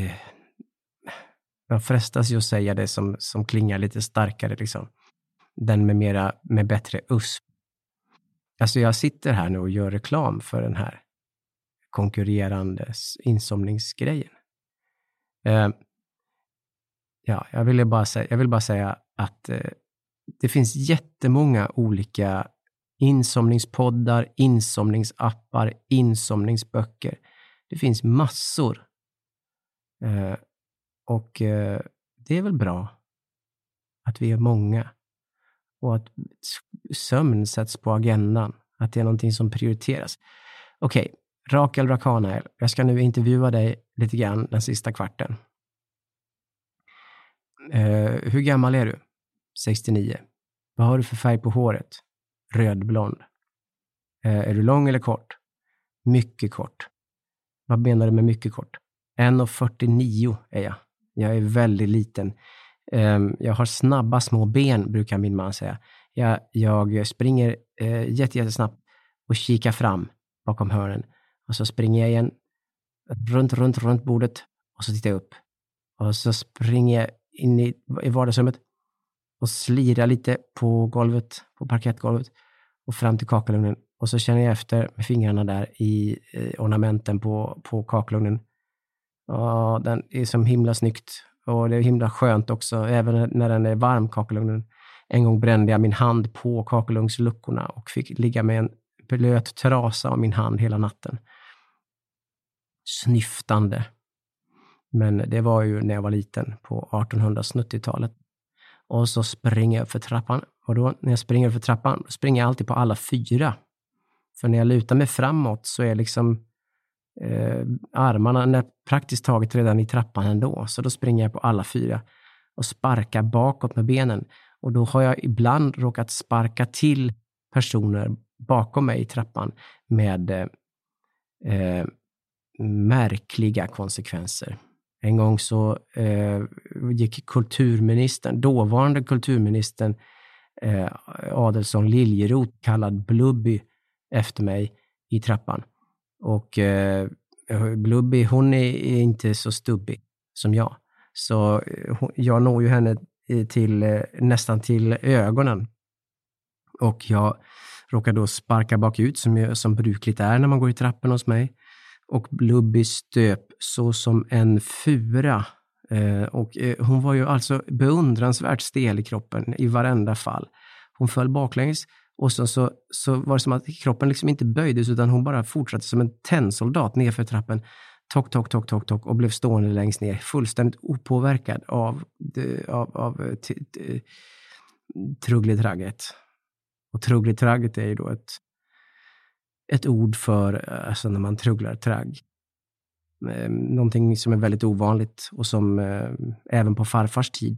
Man frestas ju att säga det som klingar lite starkare liksom. Den med bättre usp. Alltså jag sitter här nu och gör reklam för den här konkurrerande insomningsgrejen. Jag vill bara säga att det finns jättemånga olika insomningspoddar, insomningsappar, insomningsböcker. Det finns massor. Och det är väl bra att vi är många. Och att sömn sätts på agendan. Att det är någonting som prioriteras. Okej, Rakel Rakanael. Jag ska nu intervjua dig lite grann den sista kvarten. Hur gammal är du? 69. Vad har du för färg på håret? Rödblond. Är du lång eller kort? Mycket kort. Vad menar du med mycket kort? 1,49 är jag. Jag är väldigt liten. Jag har snabba små ben, brukar min man säga. Jag springer jättesnabbt och kikar fram bakom hörnen. Och så springer jag igen runt bordet och så tittar jag upp. Och så springer jag in i vardagsrummet och slirar lite på golvet, på parkettgolvet och fram till kakelugnen. Och så känner jag efter med fingrarna där i ornamenten på kakelugnen. Ja, den är som himla snyggt. Och det är himla skönt också, även när den är varm, kakelugnen. En gång brände jag min hand på kakelugnsluckorna och fick ligga med en blöt trasa av min hand hela natten. Snyftande. Men det var ju när jag var liten på 1870-talet. Och så springer jag för trappan. Och då när jag springer för trappan springer jag alltid på alla 4. För när jag lutar mig framåt så är liksom armarna praktiskt taget redan i trappan ändå. Så då springer jag på alla 4 och sparkar bakåt med benen. Och då har jag ibland råkat sparka till personer bakom mig i trappan med märkliga konsekvenser. En gång så gick dåvarande kulturministern Adelsohn Liljeroth, kallad Blubby, efter mig i trappan. Och Blubby, hon är inte så stubbig som jag. Så jag når ju henne nästan till ögonen. Och jag råkar då sparka bakut som brukligt är när man går i trappen hos mig. Och Lubby stöp så som en fura. Hon var ju alltså beundransvärt stel i kroppen i varenda fall. Hon föll baklänges och så var det som att kroppen liksom inte böjdes utan hon bara fortsatte som en tennsoldat nerför trappen. Tock och blev stående längst ner, fullständigt opåverkad av truggletragget. Och truggletragget är ju då ett ord för alltså när man trugglar tragg. Någonting som är väldigt ovanligt och som även på farfars tid.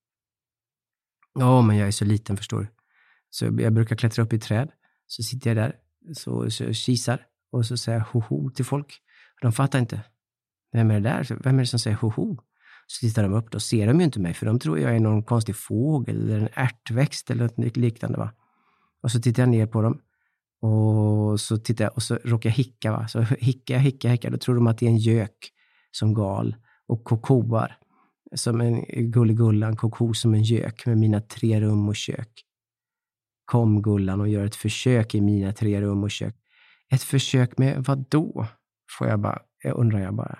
Ja, men jag är så liten, förstår du. Så jag brukar klättra upp i träd. Så sitter jag där, så kisar och så säger jag hoho till folk. De fattar inte. Vem är det där? Vem är det som säger hoho? Så tittar de upp, då ser de ju inte mig. För de tror jag är någon konstig fågel eller en ärtväxt eller något liknande, va. Och så tittar jag ner på dem. Och så tittar jag och så råkar jag hicka, va. Så hicka. Då tror de att det är en gök som gal. Och kokoar som en gulligullan. Koko som en gök med mina 3 rum och kök. Kom Gullan och gör ett försök i mina 3 rum och kök. Ett försök med vad då? Undrar jag bara.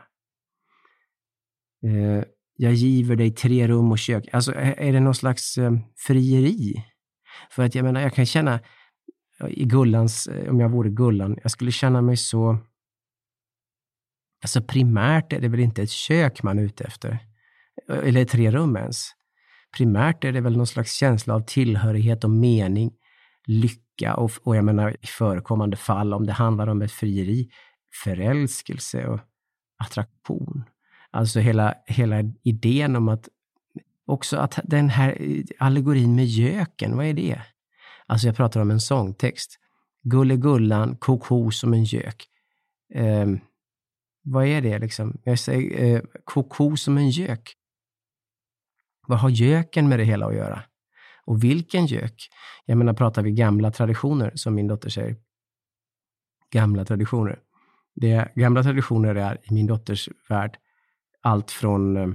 Jag giver dig 3 rum och kök. Alltså är det någon slags frieri? För att jag menar, jag kan känna i Gullans, om jag vore Gullan, jag skulle känna mig så, alltså primärt är det väl inte ett kök man är ute efter. Eller 3 rum ens. Primärt är det väl någon slags känsla av tillhörighet och mening, lycka och jag menar i förekommande fall om det handlar om ett frieri, förälskelse och attraktion. Alltså hela idén om att också att den här allegorin med göken, vad är det? Alltså jag pratar om en sångtext. Gullegullan, koko som en gök. Vad är det liksom? Jag säger koko som en gök. Vad har göken med det hela att göra? Och vilken gök? Jag menar, pratar vi gamla traditioner, som min dotter säger. Gamla traditioner. Gamla traditioner är i min dotters värld allt från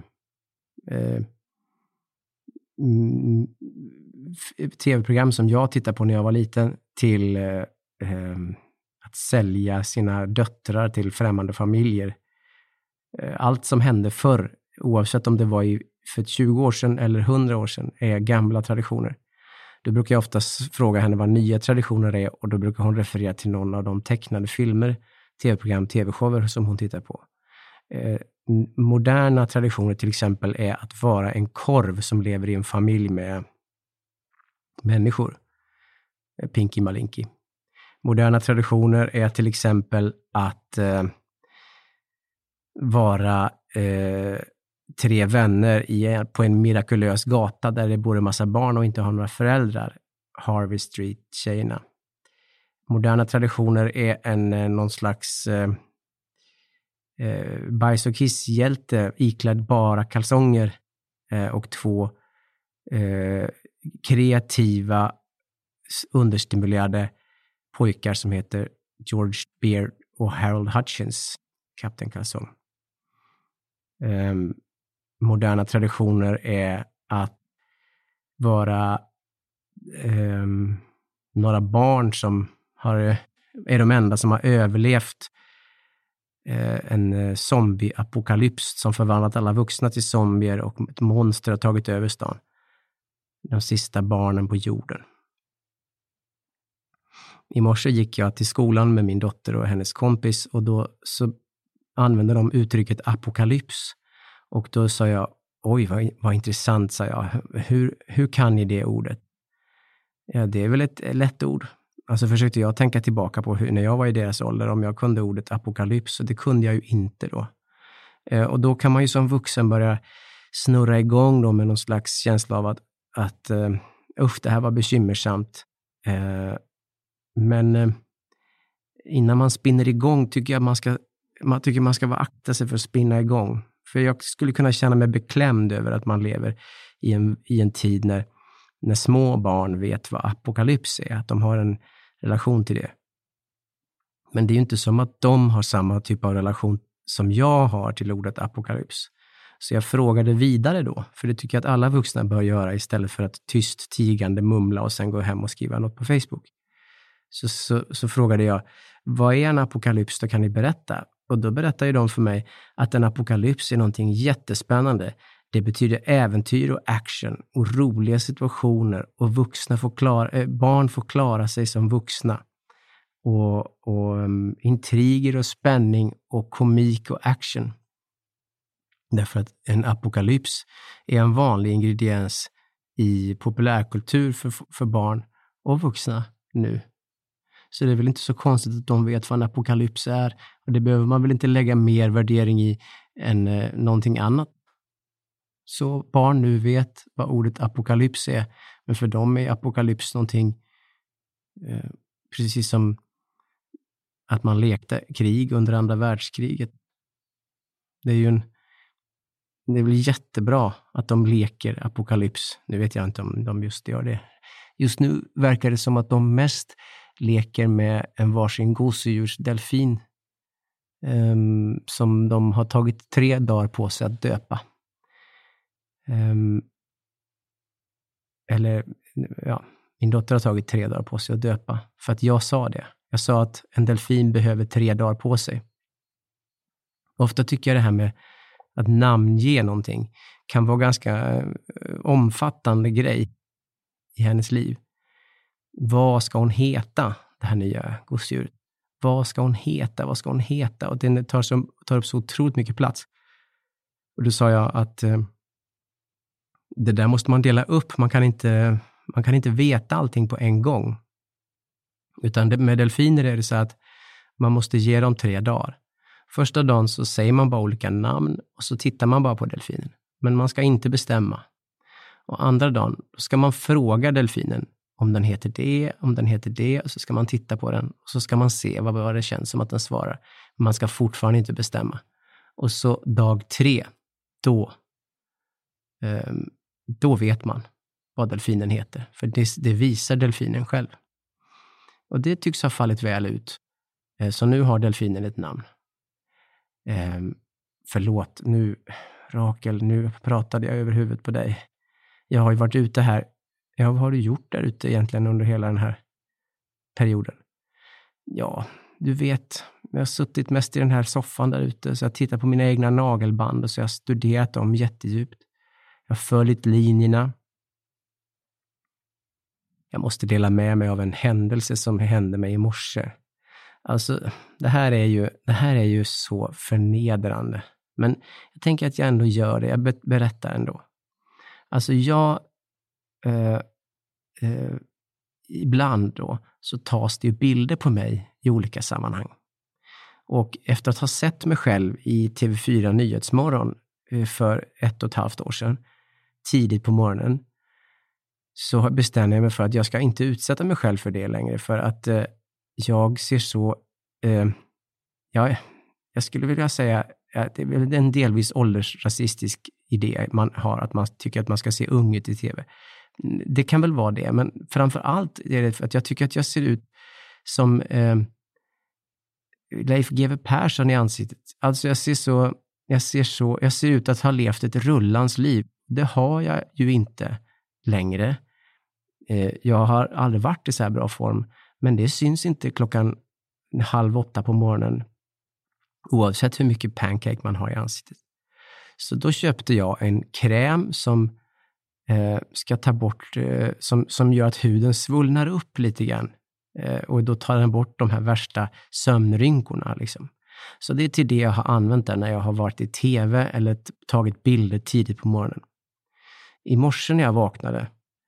tv-program som jag tittade på när jag var liten till att sälja sina döttrar till främmande familjer. Allt som hände förr, oavsett om det var för 20 år sedan eller 100 år sedan, är gamla traditioner. Då brukar jag oftast fråga henne vad nya traditioner är och då brukar hon referera till någon av de tecknade filmer, tv-program, tv-shower som hon tittar på. Moderna traditioner till exempel är att vara en korv som lever i en familj med människor. Pinky Malinky. Moderna traditioner är till exempel att vara 3 vänner på en mirakulös gata där det bor en massa barn och inte har några föräldrar. Harvey Street-tjejerna. Moderna traditioner är någon slags bajs- och kisshjälte iklädd bara kalsonger och 2 kreativa understimulerade pojkar som heter George Beard och Harold Hutchins, Kapten Kalsong. Moderna traditioner är att vara några barn som är de enda som har överlevt en zombie-apokalyps som förvandlat alla vuxna till zombier och ett monster har tagit över stan. De sista barnen på jorden. I morse gick jag till skolan med min dotter och hennes kompis och då så använde de uttrycket apokalyps. Och då sa jag, oj vad intressant, sa jag. Hur kan ni det ordet? Ja, det är väl ett lätt ord. Alltså försökte jag tänka tillbaka på när jag var i deras ålder, om jag kunde ordet apokalyps, och det kunde jag ju inte då. Och då kan man ju som vuxen börja snurra igång då med någon slags känsla av att det här var bekymmersamt. Men innan man spinner igång tycker jag man ska vara akta sig för att spinna igång. För jag skulle kunna känna mig beklämd över att man lever i en tid när små barn vet vad apokalyps är, att de har en relation till det. Men det är ju inte som att de har samma typ av relation som jag har till ordet apokalyps. Så jag frågade vidare då, för det tycker jag att alla vuxna bör göra istället för att tyst tigande mumla och sen gå hem och skriva något på Facebook. så frågade jag, vad är en apokalyps, då kan ni berätta? Och då berättade ju de för mig att en apokalyps är någonting jättespännande. Det betyder äventyr och action och roliga situationer, och barn får klara sig som vuxna. Och intriger och spänning och komik och action. Därför att en apokalyps är en vanlig ingrediens i populärkultur för barn och vuxna nu. Så det är väl inte så konstigt att de vet vad en apokalyps är. Och det behöver man väl inte lägga mer värdering i än någonting annat. Så barn nu vet vad ordet apokalyps är. Men för dem är apokalyps någonting precis som att man lekte krig under andra världskriget. Det är väl jättebra att de leker apokalyps. Nu vet jag inte om de just gör det. Just nu verkar det som att de mest leker med en varsin gosedjursdelfin som de har tagit 3 dagar på sig att döpa. Min dotter har tagit 3 dagar på sig att döpa. För att jag sa det. Jag sa att en delfin behöver 3 dagar på sig. Ofta tycker jag det här med att namnge någonting kan vara ganska omfattande grej i hennes liv. Vad ska hon heta, det här nya gosedjuret? Vad ska hon heta? Vad ska hon heta? Och den tar upp så otroligt mycket plats. Och då sa jag att det där måste man dela upp. Man kan inte veta allting på en gång. Utan med delfiner är det så att man måste ge dem 3 dagar. Första dagen så säger man bara olika namn och så tittar man bara på delfinen. Men man ska inte bestämma. Och andra dagen ska man fråga delfinen om den heter det, och så ska man titta på den och så ska man se vad det känns som att den svarar. Men man ska fortfarande inte bestämma. Och så dag 3, då vet man vad delfinen heter. För det visar delfinen själv. Och det tycks ha fallit väl ut. Så nu har delfinen ett namn. Förlåt, Rakel, nu pratade jag över huvudet på dig. Jag har ju varit ute här. Vad har du gjort där ute egentligen under hela den här perioden? Ja, du vet, jag har suttit mest i den här soffan där ute, så jag tittar på mina egna nagelband och så har jag studerat dem jättedjupt. Jag har följt linjerna. Jag måste dela med mig av en händelse som hände mig i morse. Alltså, det här är ju så förnedrande. Men jag tänker att jag ändå gör det. Jag berättar ändå. Alltså ibland då så tas det ju bilder på mig i olika sammanhang. Och efter att ha sett mig själv i TV4 Nyhetsmorgon för 1,5 år sedan, tidigt på morgonen, så bestämde jag mig för att jag ska inte utsätta mig själv för det längre. För att jag ser så, jag skulle vilja säga att det är väl en delvis åldersrasistisk idé man har, att man tycker att man ska se ung ut i tv. Det kan väl vara det, men framför allt är det för att jag tycker att jag ser ut som Leif GW Persson i ansiktet. Alltså jag ser ut att ha levt ett rullans liv. Det har jag ju inte längre. Jag har aldrig varit i så här bra form, men det syns inte 7:30 på morgonen, oavsett hur mycket pancake man har i ansiktet. Så då köpte jag en kräm som ska ta bort, som gör att huden svullnar upp lite grann. Och då tar den bort de här värsta sömnrynkorna liksom. Så det är till det jag har använt den när jag har varit i tv eller tagit bilder tidigt på morgonen. I morse när jag vaknade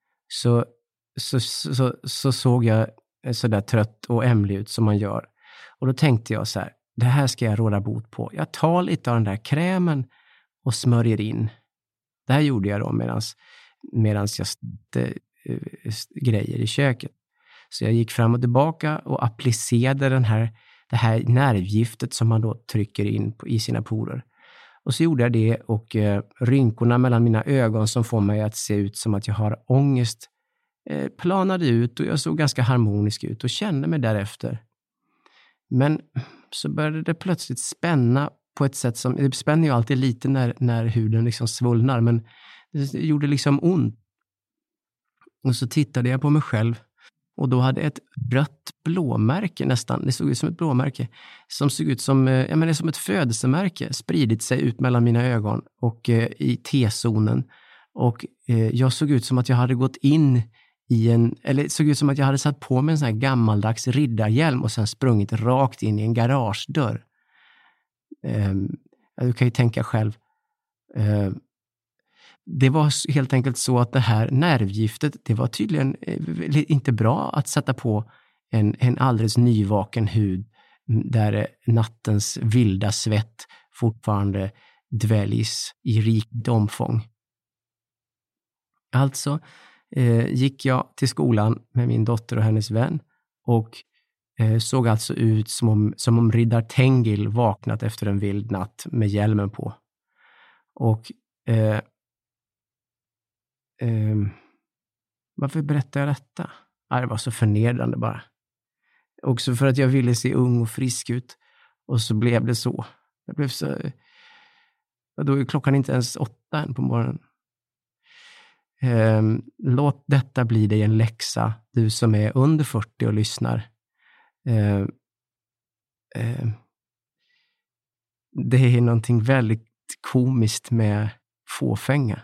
så såg jag så där trött och ämlig ut som man gör. Och då tänkte jag så här, det här ska jag råda bot på. Jag tar lite av den där krämen och smörjer in. Det här gjorde jag då medan jag stötte grejer i köket. Så jag gick fram och tillbaka och applicerade det här nervgiftet som man då trycker in i sina porer. Och så gjorde jag det, och rynkorna mellan mina ögon som får mig att se ut som att jag har ångest planade ut, och jag såg ganska harmonisk ut och kände mig därefter. Men så började det plötsligt spänna på ett sätt som, det spänner ju alltid lite när huden liksom svullnar, men det gjorde liksom ont. Och så tittade jag på mig själv Och då hade ett rött blåmärke nästan, det såg ut som ett blåmärke, som såg ut som, som ett födelsemärke, spridit sig ut mellan mina ögon och i T-zonen. Och jag såg ut som att jag hade gått in det såg ut som att jag hade satt på mig en sån här gammaldags riddarhjälm och sen sprungit rakt in i en garagedörr. Du kan ju tänka själv. Det var helt enkelt så att det här nervgiftet, det var tydligen inte bra att sätta på en alldeles nyvaken hud där nattens vilda svett fortfarande dväljs i rikt omfång. Alltså gick jag till skolan med min dotter och hennes vän och såg alltså ut som om riddar Tengil vaknat efter en vild natt med hjälmen på. Och varför berättar jag detta? Det var så förnedrande bara. Också för att jag ville se ung och frisk ut. Och så blev det så. Jag blev så. Då är klockan inte ens 8 än på morgonen. Låt detta bli dig en läxa, du som är under 40 och lyssnar. Det är någonting väldigt komiskt med fåfänga.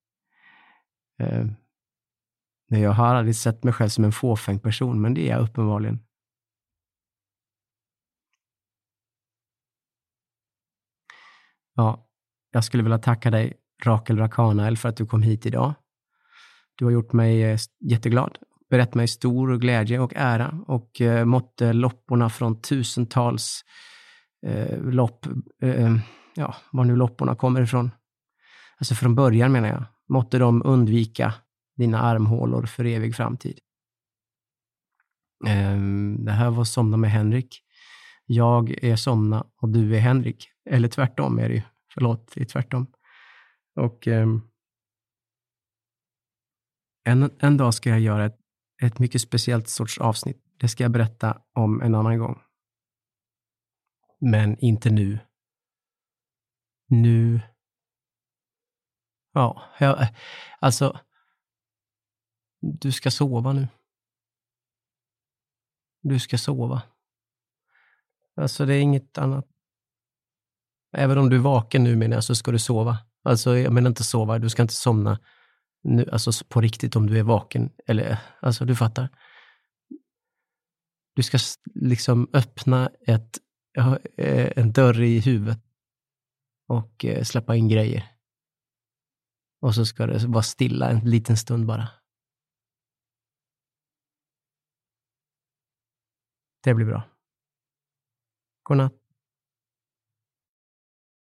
Jag har aldrig sett mig själv som en fåfäng person, men det är jag uppenbarligen. Ja, jag skulle vilja tacka dig, Rakel Rakanael, för att du kom hit idag. Du har gjort mig jätteglad, berett mig stor glädje och ära, och måtte lopporna från tusentals lopp, var nu lopporna kommer ifrån, alltså från början menar jag, måtte de undvika dina armhålor för evig framtid. Det här var Somna med Henrik. Jag är Somna och du är Henrik. Eller tvärtom är det ju. Förlåt, det är tvärtom. Och en dag ska jag göra ett mycket speciellt sorts avsnitt. Det ska jag berätta om en annan gång. Men inte nu. Nu. Ja, alltså. Du ska sova nu. Du ska sova. Alltså det är inget annat. Även om du är vaken nu menar jag, så ska du sova. Alltså jag menar inte sova, du ska inte somna nu, alltså på riktigt om du är vaken. Eller, alltså du fattar. Du ska liksom öppna en dörr i huvudet och släppa in grejer. Och så ska det vara stilla en liten stund bara. Det blir bra. God natt.